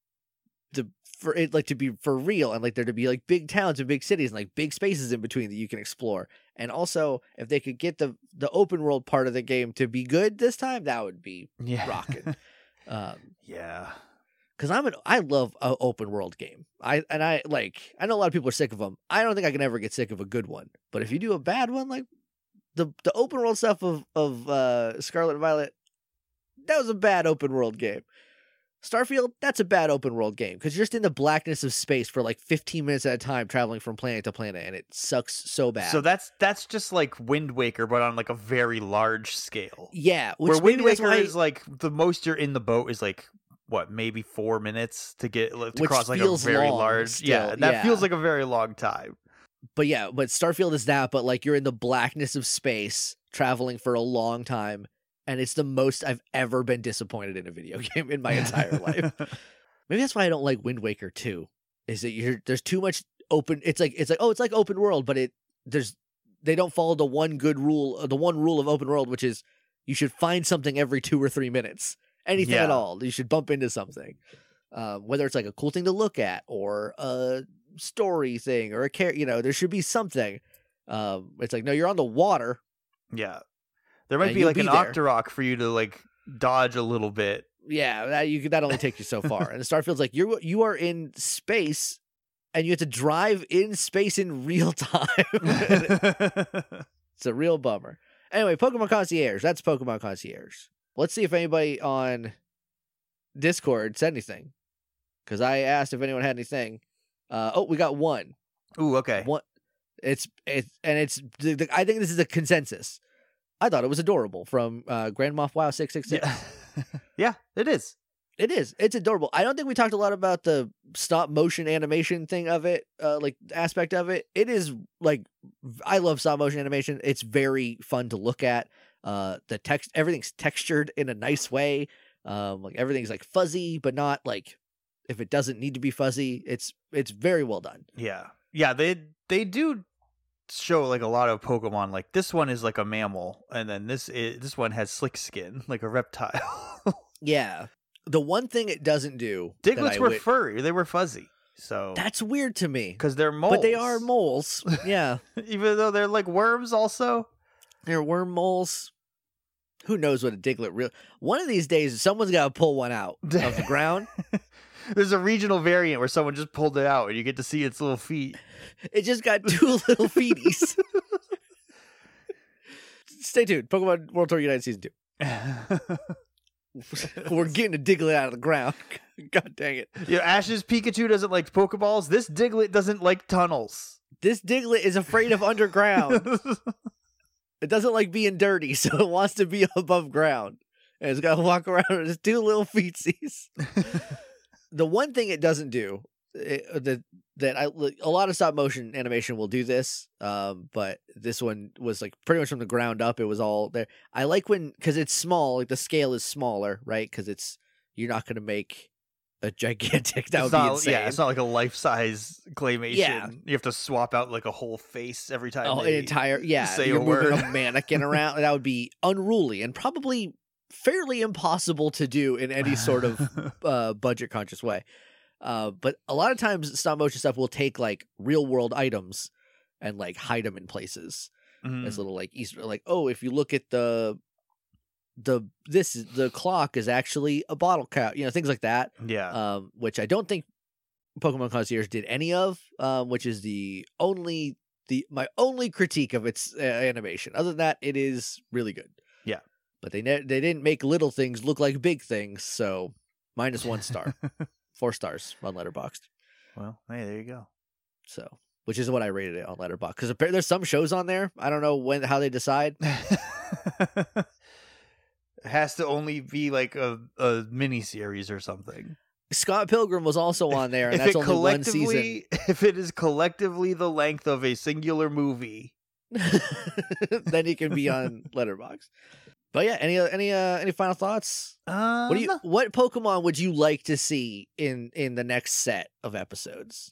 the for it like to be for real and like there to be like big towns and big cities and like big spaces in between that you can explore. And also if they could get the the open world part of the game to be good this time, that would be Yeah. rocking. Um, yeah. Because I'm an I love an open world game. I and I like I know a lot of people are sick of them. I don't think I can ever get sick of a good one. But if you do a bad one, like the the open world stuff of of uh, Scarlet and Violet, that was a bad open world game. Starfield, that's a bad open world game because you're just in the blackness of space for like fifteen minutes at a time, traveling from planet to planet, and it sucks so bad. So that's that's just like Wind Waker, but on like a very large scale. yeah, which Where Wind maybe that's Waker why- is like the most you're in the boat is like what, maybe four minutes to get to Which cross like a feels very long large. still, yeah, that yeah. feels like a very long time. But yeah, but Starfield is that, but like you're in the blackness of space, traveling for a long time, and it's the most I've ever been disappointed in a video game in my entire life. Maybe that's why I don't like Wind Waker two. Is that you're there's too much open? It's like it's like oh, it's like open world, but it there's they don't follow the one good rule, the one rule of open world, which is you should find something every two or three minutes, anything at Yeah. all. You should bump into something, um, whether it's like a cool thing to look at or a story thing or a care. You know, there should be something. Um, it's like no, you're on the water. Yeah. There might And be you'll like be an there. Octorok for you to like dodge a little bit. Yeah, that you could that only takes you so far. And Starfield's like you're you are in space and you have to drive in space in real time. It's a real bummer. Anyway, Pokemon Concierge. That's Pokemon Concierge. Let's see if anybody on Discord said anything. Because I asked if anyone had anything. Uh, oh, we got one. Ooh, okay. One. It's it's and it's. The, the, I think this is a consensus. I thought it was adorable from uh, Grand Moff Wow six six six. Yeah. Yeah, it is. It is. It's adorable. I don't think we talked a lot about the stop motion animation thing of it, uh, like aspect of it. It is like I love stop motion animation. It's very fun to look at. Uh, the text, everything's textured in a nice way. Um, like everything's like fuzzy, but not like if it doesn't need to be fuzzy. It's it's very well done. Yeah. Yeah, they they do show like a lot of Pokemon. Like this one is like a mammal, and then this is, this one has slick skin, like a reptile. Yeah. The one thing it doesn't do. that Diglets I were wi- furry; they were fuzzy. So That's weird to me. because they're moles, But they are moles. Yeah. even though they're like worms. Also, They're worm moles. Who knows what a Diglett real? One of these days, someone's got to pull one out of the ground. there's a regional variant where someone just pulled it out, and you get to see its little feet. It just got two little feeties. Stay tuned. Pokemon World Tour United Season two. We're getting a Diglett out of the ground. God dang it. Yeah, Ash's Pikachu doesn't like Pokeballs. This Diglett doesn't like tunnels. This Diglett is afraid of underground. It doesn't like being dirty, so it wants to be above ground. And it's got to walk around with its two little feetsies. The one thing it doesn't do, it, that that I a lot of stop motion animation will do this, um, but this one was like pretty much from the ground up. It was all there. I like when because it's small, like the scale is smaller, right? Because it's you're not going to make a gigantic. That it's would not, be insane. Yeah, it's not like a life size claymation. Yeah. You have to swap out like a whole face every time. Oh, an they entire yeah. say You're a moving word. a mannequin around. That would be unruly and probably fairly impossible to do in any sort of uh, budget conscious way. Uh, but a lot of times stop motion stuff will take like real world items and like hide them in places Mhm. as little like Easter, like, oh, if you look at the, the, this is the clock is actually a bottle cap, you know, things like that. Yeah. Um, which I don't think Pokemon Concierge did any of, um, which is the only, the, my only critique of its uh, animation. Other than that, it is really good. Yeah. But they, ne- they didn't make little things look like big things. So minus one star. Four stars on Letterboxd. Well, hey, there you go. So, which is what I rated it on Letterboxd. Because there's some shows on there. I don't know when how they decide. It has to only be like a, a mini series or something. Scott Pilgrim was also on there, and if that's it only one season. collectively, if it is collectively the length of a singular movie, Then he can be on Letterboxd. But yeah, any any uh, any final thoughts? uh, What do you no. what Pokemon would you like to see in in the next set of episodes?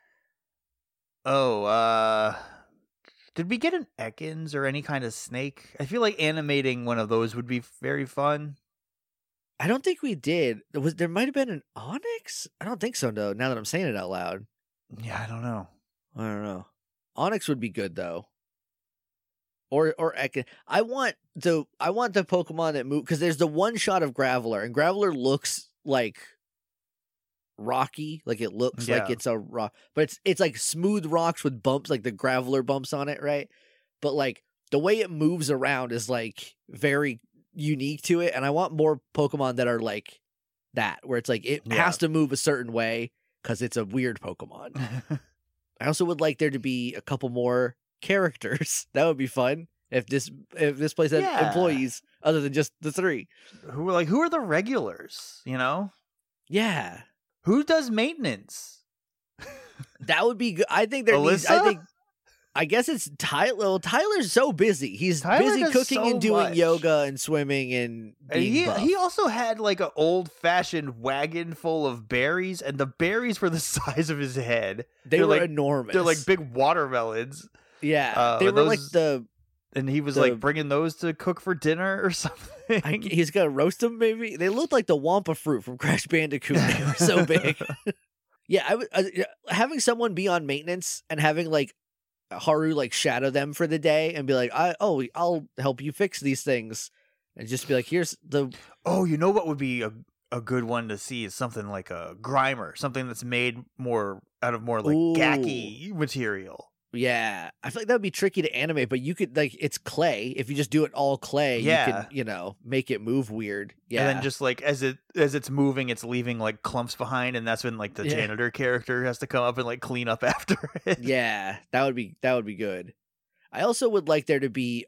Oh, uh, did we get an Ekans or any kind of snake? I feel like animating one of those would be very fun. I don't think we did. There was there might have been an Onyx? I don't think so, no, now that I'm saying it out loud. Yeah, I don't know. I don't know. Onyx would be good though. Or or Ekans. I want the I want the Pokemon that move because there's the one shot of Graveler, and Graveler looks like rocky, like it looks like Yeah. it's a rock, but it's it's like smooth rocks with bumps, like the Graveler bumps on it, right? But like the way it moves around is like very unique to it, and I want more Pokemon that are like that, where it's like it Yeah. has to move a certain way because it's a weird Pokemon. I also would like there to be a couple more characters. That would be fun if this if this place had Yeah. employees other than just the three. Who are like who are the regulars? You know, Yeah, who does maintenance? that would be good. I think there needs. I Alyssa? think. I guess it's Tyler. Well, Tyler's so busy. He's Tyler busy does cooking so and doing much. yoga and swimming and And being he buff. he also had like an old fashioned wagon full of berries, and the berries were the size of his head. they they're were like- enormous. They're like big watermelons, yeah. uh, they are were like those- the. and he was The- like bringing those to cook for dinner or something. I, he's gonna roast them. Maybe they looked like the Wampa fruit from Crash Bandicoot. They were so big. Yeah, I would uh, yeah, having someone be on maintenance and having like Haru like shadow them for the day and be like, I oh I'll help you fix these things, and just be like, here's the Oh, you know what would be a a good one to see is something like a Grimer, something that's made more out of more like Ooh. gacky material. yeah. I feel like that would be tricky to animate, but you could like it's clay. If you just do it all clay, you Yeah. can you know make it move weird. Yeah, And then just like as it as it's moving, it's leaving like clumps behind, and that's when like the Yeah. janitor character has to come up and like clean up after it. yeah, that would be that would be good. I also would like there to be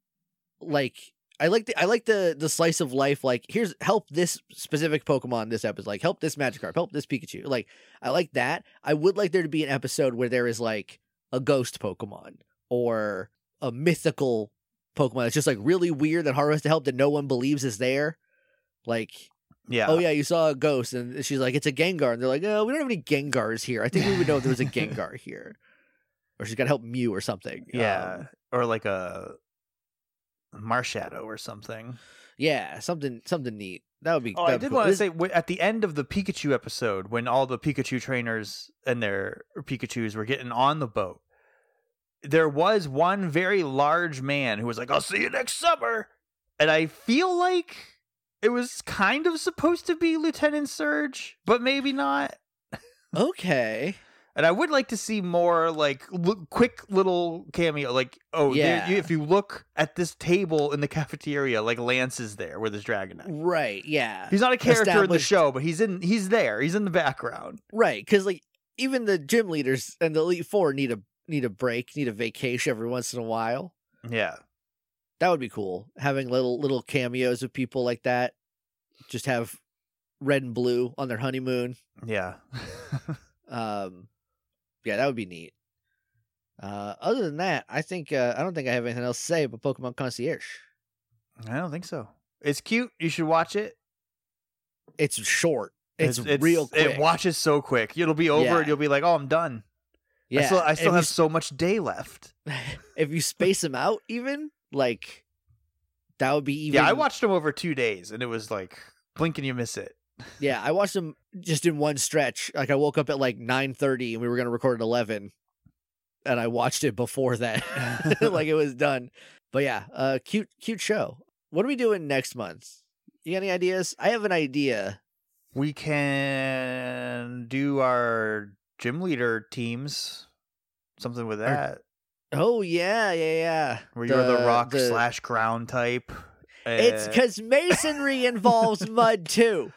like I like the I like the the slice of life, like here's help this specific Pokemon this episode, like help this Magikarp, help this Pikachu. Like I like that. I would like there to be an episode where there is like a ghost Pokemon or a mythical Pokemon that's just like really weird that Haru has to help that no one believes is there. Like Yeah. oh yeah, you saw a ghost, and she's like, it's a Gengar, and they're like, oh, we don't have any Gengars here. I think we would know if there was a Gengar here, or she's got to help Mew or something. Yeah. Um, or like a Marshadow or something. yeah, something something neat. That would be. Oh, I that'd be did cool. want to This- say w- at the end of the Pikachu episode, when all the Pikachu trainers and their Pikachus were getting on the boat, there was one very large man who was like, "I'll see you next summer," and I feel like it was kind of supposed to be Lieutenant Surge, but maybe not. okay. And I would like to see more like l- quick little cameo. Like, oh, Yeah. there, you, if you look at this table in the cafeteria, like Lance is there with his Dragonite. Right, yeah. He's not a character in the Established- show, but he's in. He's there. He's in the background. Right, because like even the gym leaders and the Elite Four need a need a break, need a vacation every once in a while. Yeah. That would be cool. Having little little cameos of people like that. Just have red and blue on their honeymoon. Yeah. Um, yeah, that would be neat. Uh, other than that, I think uh, I don't think I have anything else to say about Pokemon Concierge. I don't think so. It's cute. You should watch it. It's short. It's, it's real quick. It watches so quick. It'll be over Yeah. and you'll be like, oh, I'm done. yeah, I still, I still if have you, so much day left. if you space them out, even like that would be even. Yeah, I watched them over two days and it was like blink and you miss it. Yeah, I watched them just in one stretch. Like I woke up at like nine thirty and we were gonna record at eleven, and I watched it before that, like it was done. But yeah, uh, cute, cute show. What are we doing next month? You got any ideas? I have an idea. We can do our gym leader teams, something with that. Oh yeah, yeah, yeah. Where you're the rock the- slash ground type. It's Uh, because masonry involves mud too.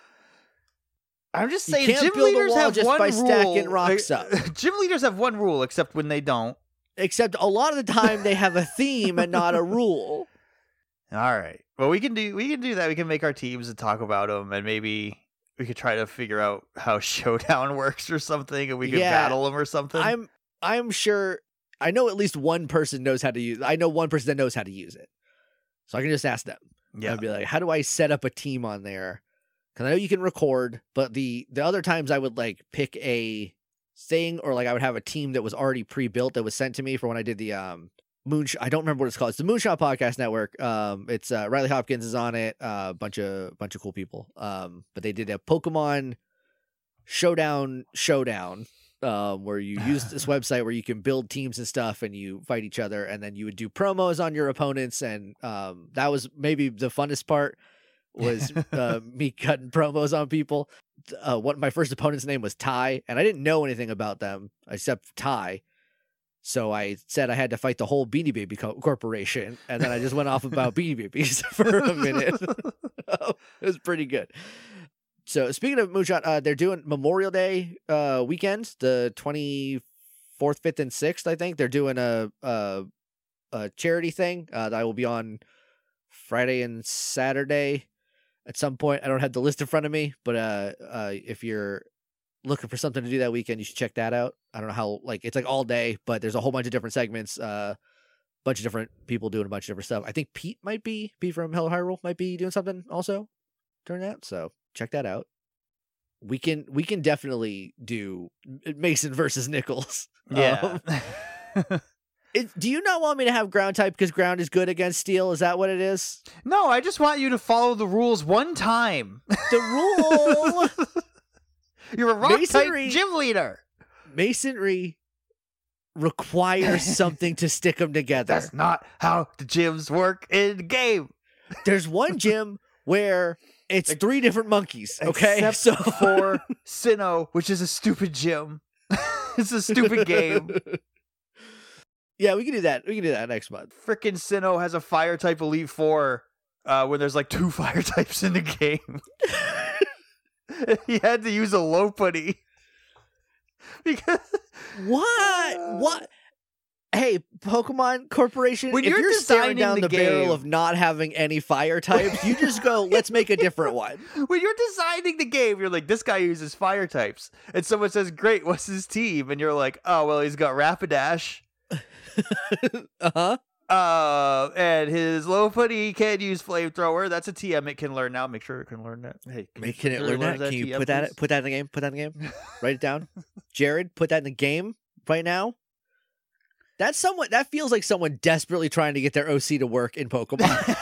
I'm just You saying, can't gym build a leaders wall have just one by rule. stacking rocks like, up. Gym leaders have one rule, except when they don't. Except a lot of the time they have a theme and not a rule. All right. Well, we can do we can do that. We can make our teams and talk about them, and maybe we could try to figure out how Showdown works or something, and we can Yeah. battle them or something. I'm I'm sure I know at least one person knows how to use. I know one person that knows how to use it, so I can just ask them. yeah. I'd be like, how do I set up a team on there? Because I know you can record, but the the other times I would like pick a thing, or like I would have a team that was already pre-built that was sent to me for when I did the um Moonshot. I don't remember what it's called. It's the Moonshot Podcast Network. Um, it's uh, Riley Hopkins is on it. A uh, bunch of bunch of cool people. Um, but they did a Pokemon Showdown Showdown. Um, where you use this website where you can build teams and stuff, and you fight each other, and then you would do promos on your opponents, and um, that was maybe the funnest part. Was uh, me cutting promos on people. Uh, what my first opponent's name was Ty, and I didn't know anything about them except Ty. So I said I had to fight the whole Beanie Baby co- Corporation, and then I just went off about Beanie Babies for a minute. It was pretty good. So speaking of Moonshot, uh, they're doing Memorial Day uh, weekend, the twenty-fourth, fifth, and sixth, I think. They're doing a a, a charity thing uh, that I will be on Friday and Saturday at some point. I don't have the list in front of me, but uh, uh, if you're looking for something to do that weekend, you should check that out. I don't know how, like, it's like all day, but there's a whole bunch of different segments, a uh, bunch of different people doing a bunch of different stuff. I think Pete might be, Pete from Hello Hyrule might be doing something also during that, so check that out. We can we can definitely do Mason versus Nichols. Yeah. Um, it, do you not want me to have ground type because ground is good against steel? Is that what it is? No, I just want you to follow the rules one time. The rule You're a rock Masonry- type gym leader. masonry requires something to stick them together. That's not how the gyms work in the game. There's one gym where it's Ex- three different monkeys. Okay, Except so for Sinnoh, which is a stupid gym. It's a stupid game. Yeah, we can do that. We can do that next month. Frickin' Sinnoh has a fire type Elite Four uh, when there's like two fire types in the game. He had to use a Lopunny. Because What? What? Hey, Pokemon Corporation, When if you're you're, staring designing down the the, barrel game- of not having any fire types, you just go, let's make a different one. when you're designing the game, you're like, this guy uses fire types. And someone says, great, what's his team? And you're like, oh, well, he's got Rapidash. Uh-huh. Uh, and his Lopunny can't use Flamethrower. That's a T M it can learn now. Make sure it can learn that. Hey, can, Make, can it sure learn learns that? Can you T M, put that please? put that in the game? Put that in the game? Write it down. Jared, put that in the game right now. That's someone that feels like someone desperately trying to get their O C to work in Pokemon.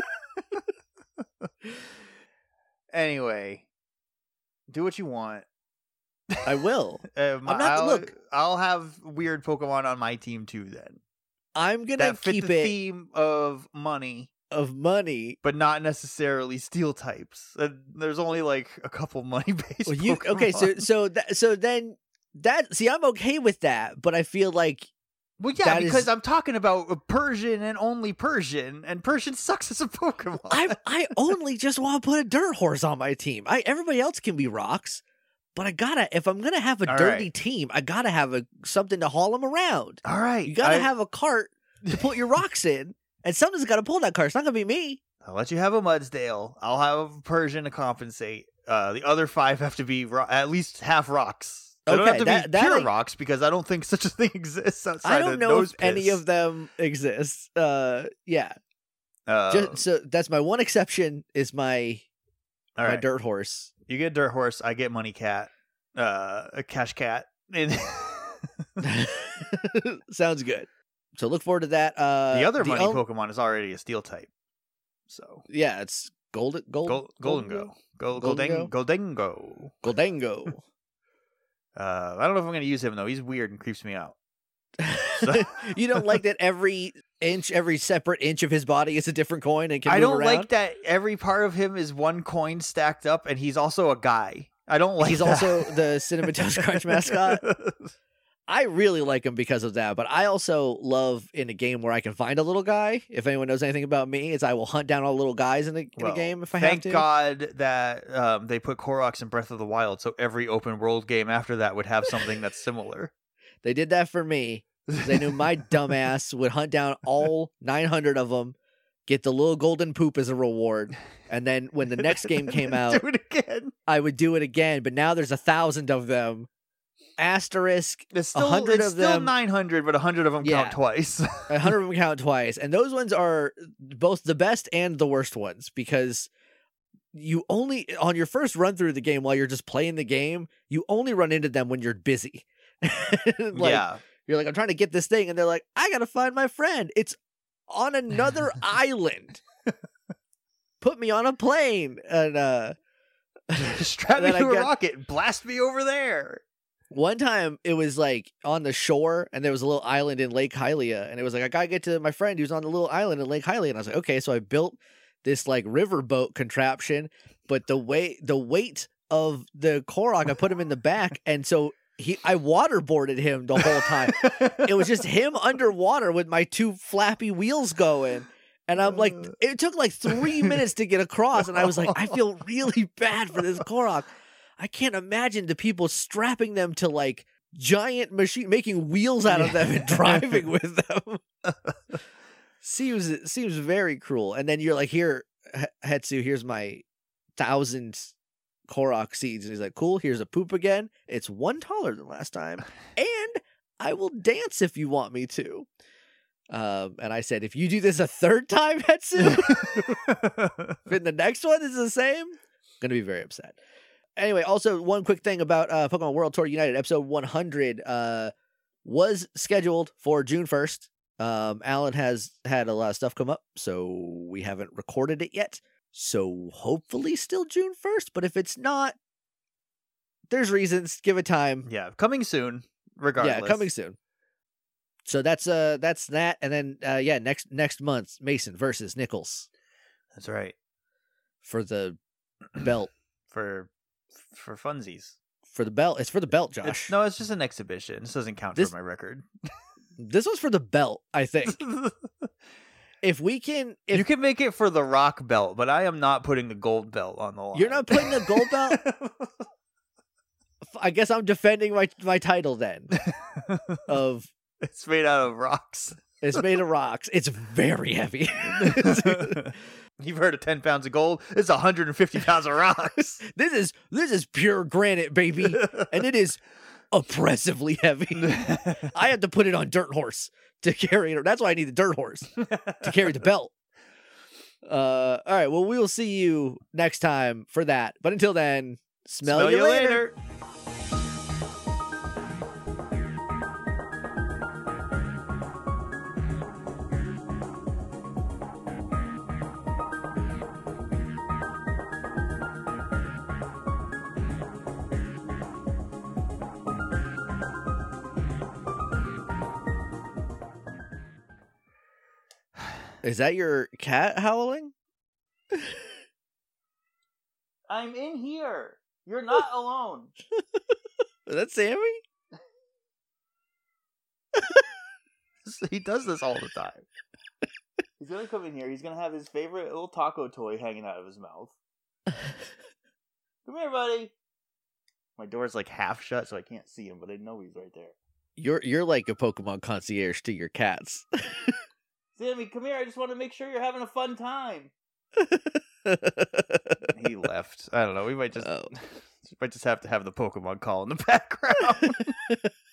Anyway, do what you want. I will. Uh, my, I'm not- I'll, look. I'll have weird Pokemon on my team too. Then I'm gonna that fit keep the it theme of money, of money. but not necessarily steel types. Uh, there's only like a couple money based. Well, you okay? So so that so then that see, I'm okay with that, but I feel like Well, yeah, that because is- I'm talking about Persian and only Persian, and Persian sucks as a Pokemon. I I only just want to put a dirt horse on my team. I everybody else can be rocks, but I gotta if I'm gonna have a All dirty right. team, I gotta have a something to haul them around. All right, You gotta I, have a cart to put your rocks in, and something's got to pull that cart. It's not gonna be me. I'll let you have a Mudsdale. I'll have Persian to compensate. Uh, the other five have to be ro- at least half rocks. They don't Okay, have to that- be that pure I- rocks because I don't think such a thing exists outside I don't of know nose if any piss. of them exist. Uh, yeah. Uh, Just, so that's my one exception. Is my all my right, dirt horse. you get Dirt Horse. I get Money Cat. Uh, a Cash Cat. And Sounds good. So look forward to that. Uh, the other Money el- Pokemon is already a Steel type. So yeah, it's golden gold, Gold, Golden Go. Go, Golden Golden, Goldengo. Goldango. Uh, I don't know if I'm going to use him, though. He's weird and creeps me out. You don't like that every inch, every separate inch of his body is a different coin and can I move don't around? like that every part of him is one coin stacked up, and he's also a guy. I don't like He's that. also the Cinnamon Toast Crunch mascot. I really like him because of that, but I also love in a game where I can find a little guy. If anyone knows anything about me, is I will hunt down all the little guys in a, in Well, a game if I have Thank to. God that um, they put Koroks in Breath of the Wild, so every open world game after that would have something that's similar. They did that for me. 'Cause they knew my dumbass would hunt down all nine hundred of them, get the little golden poop as a reward, and then when the next game came out, do it again. I would do it again. But now there's a thousand of them. Asterisk, It's still, hundred it's of still them- nine hundred, but a hundred of them Yeah. count twice. a hundred of them count twice, and those ones are both the best and the worst ones because you only on your first run through the game while you're just playing the game, you only run into them when you're busy. Like, yeah. You're like, I'm trying to get this thing, and they're like, I gotta find my friend. It's on another island. Put me on a plane, and uh, Strap me then I to a get- rocket and blast me over there. one time it was like on the shore, and there was a little island in Lake Hylia, and it was like I gotta get to my friend who's on the little island in Lake Hylia, and I was like, okay, so I built this like riverboat contraption, but the way the weight of the Korok, I put him in the back, and so. He, I waterboarded him the whole time. It was just him underwater with my two flappy wheels going. And I'm like, it took like three minutes to get across. And I was like, I feel really bad for this Korok. I can't imagine the people strapping them to like giant machine, making wheels out of them and driving with them. seems seems very cruel. And then you're like, here, H- Hetsu, here's my thousand Korok seeds. And he's like, cool, here's a poop again. It's one taller than last time. And I will dance if you want me to. Um, and I said, if you do this a third time, Hetsu, if the next one is the same, I'm going to be very upset. Anyway, also one quick thing about uh, Pokemon World Tour United, episode one hundred uh, was scheduled for June first. Um, Alan has had a lot of stuff come up, so we haven't recorded it yet. So hopefully still June first, but if it's not, there's reasons. Give it time. Yeah, coming soon, regardless. Yeah, coming soon. So that's uh that's that, and then uh yeah, next next month, Mason versus Nichols That's right. for the belt. For for funsies. For the belt. It's for the belt, Josh. It's, no, it's just an exhibition. This doesn't count This- for my record. This was for the belt, I think. If we can if you can make it for the rock belt, but I am not putting the gold belt on the line. you're not putting the gold belt, I guess I'm defending my my title then. Of It's made out of rocks. it's made of rocks. It's very heavy. You've heard of ten pounds of gold. It's one hundred fifty pounds of rocks. This is this is pure granite, baby, and it is oppressively heavy. I have to put it on dirt horse to carry it. That's why I need the dirt horse to carry the belt. Uh, all right. Well, we will see you next time for that. But until then, smell, Smell you later. later. Is that your cat howling? I'm in here. You're not alone. Is that Sammy? He does this all the time. He's gonna come in here. He's gonna have his favorite little taco toy hanging out of his mouth. Come here, buddy. My door's like half shut, so I can't see him, but I know he's right there. You're you're like a Pokemon concierge to your cats. Sammy, come here. I just want to make sure you're having a fun time. He left. I don't know. We might just Oh. we might just have to have the Pokemon call in the background.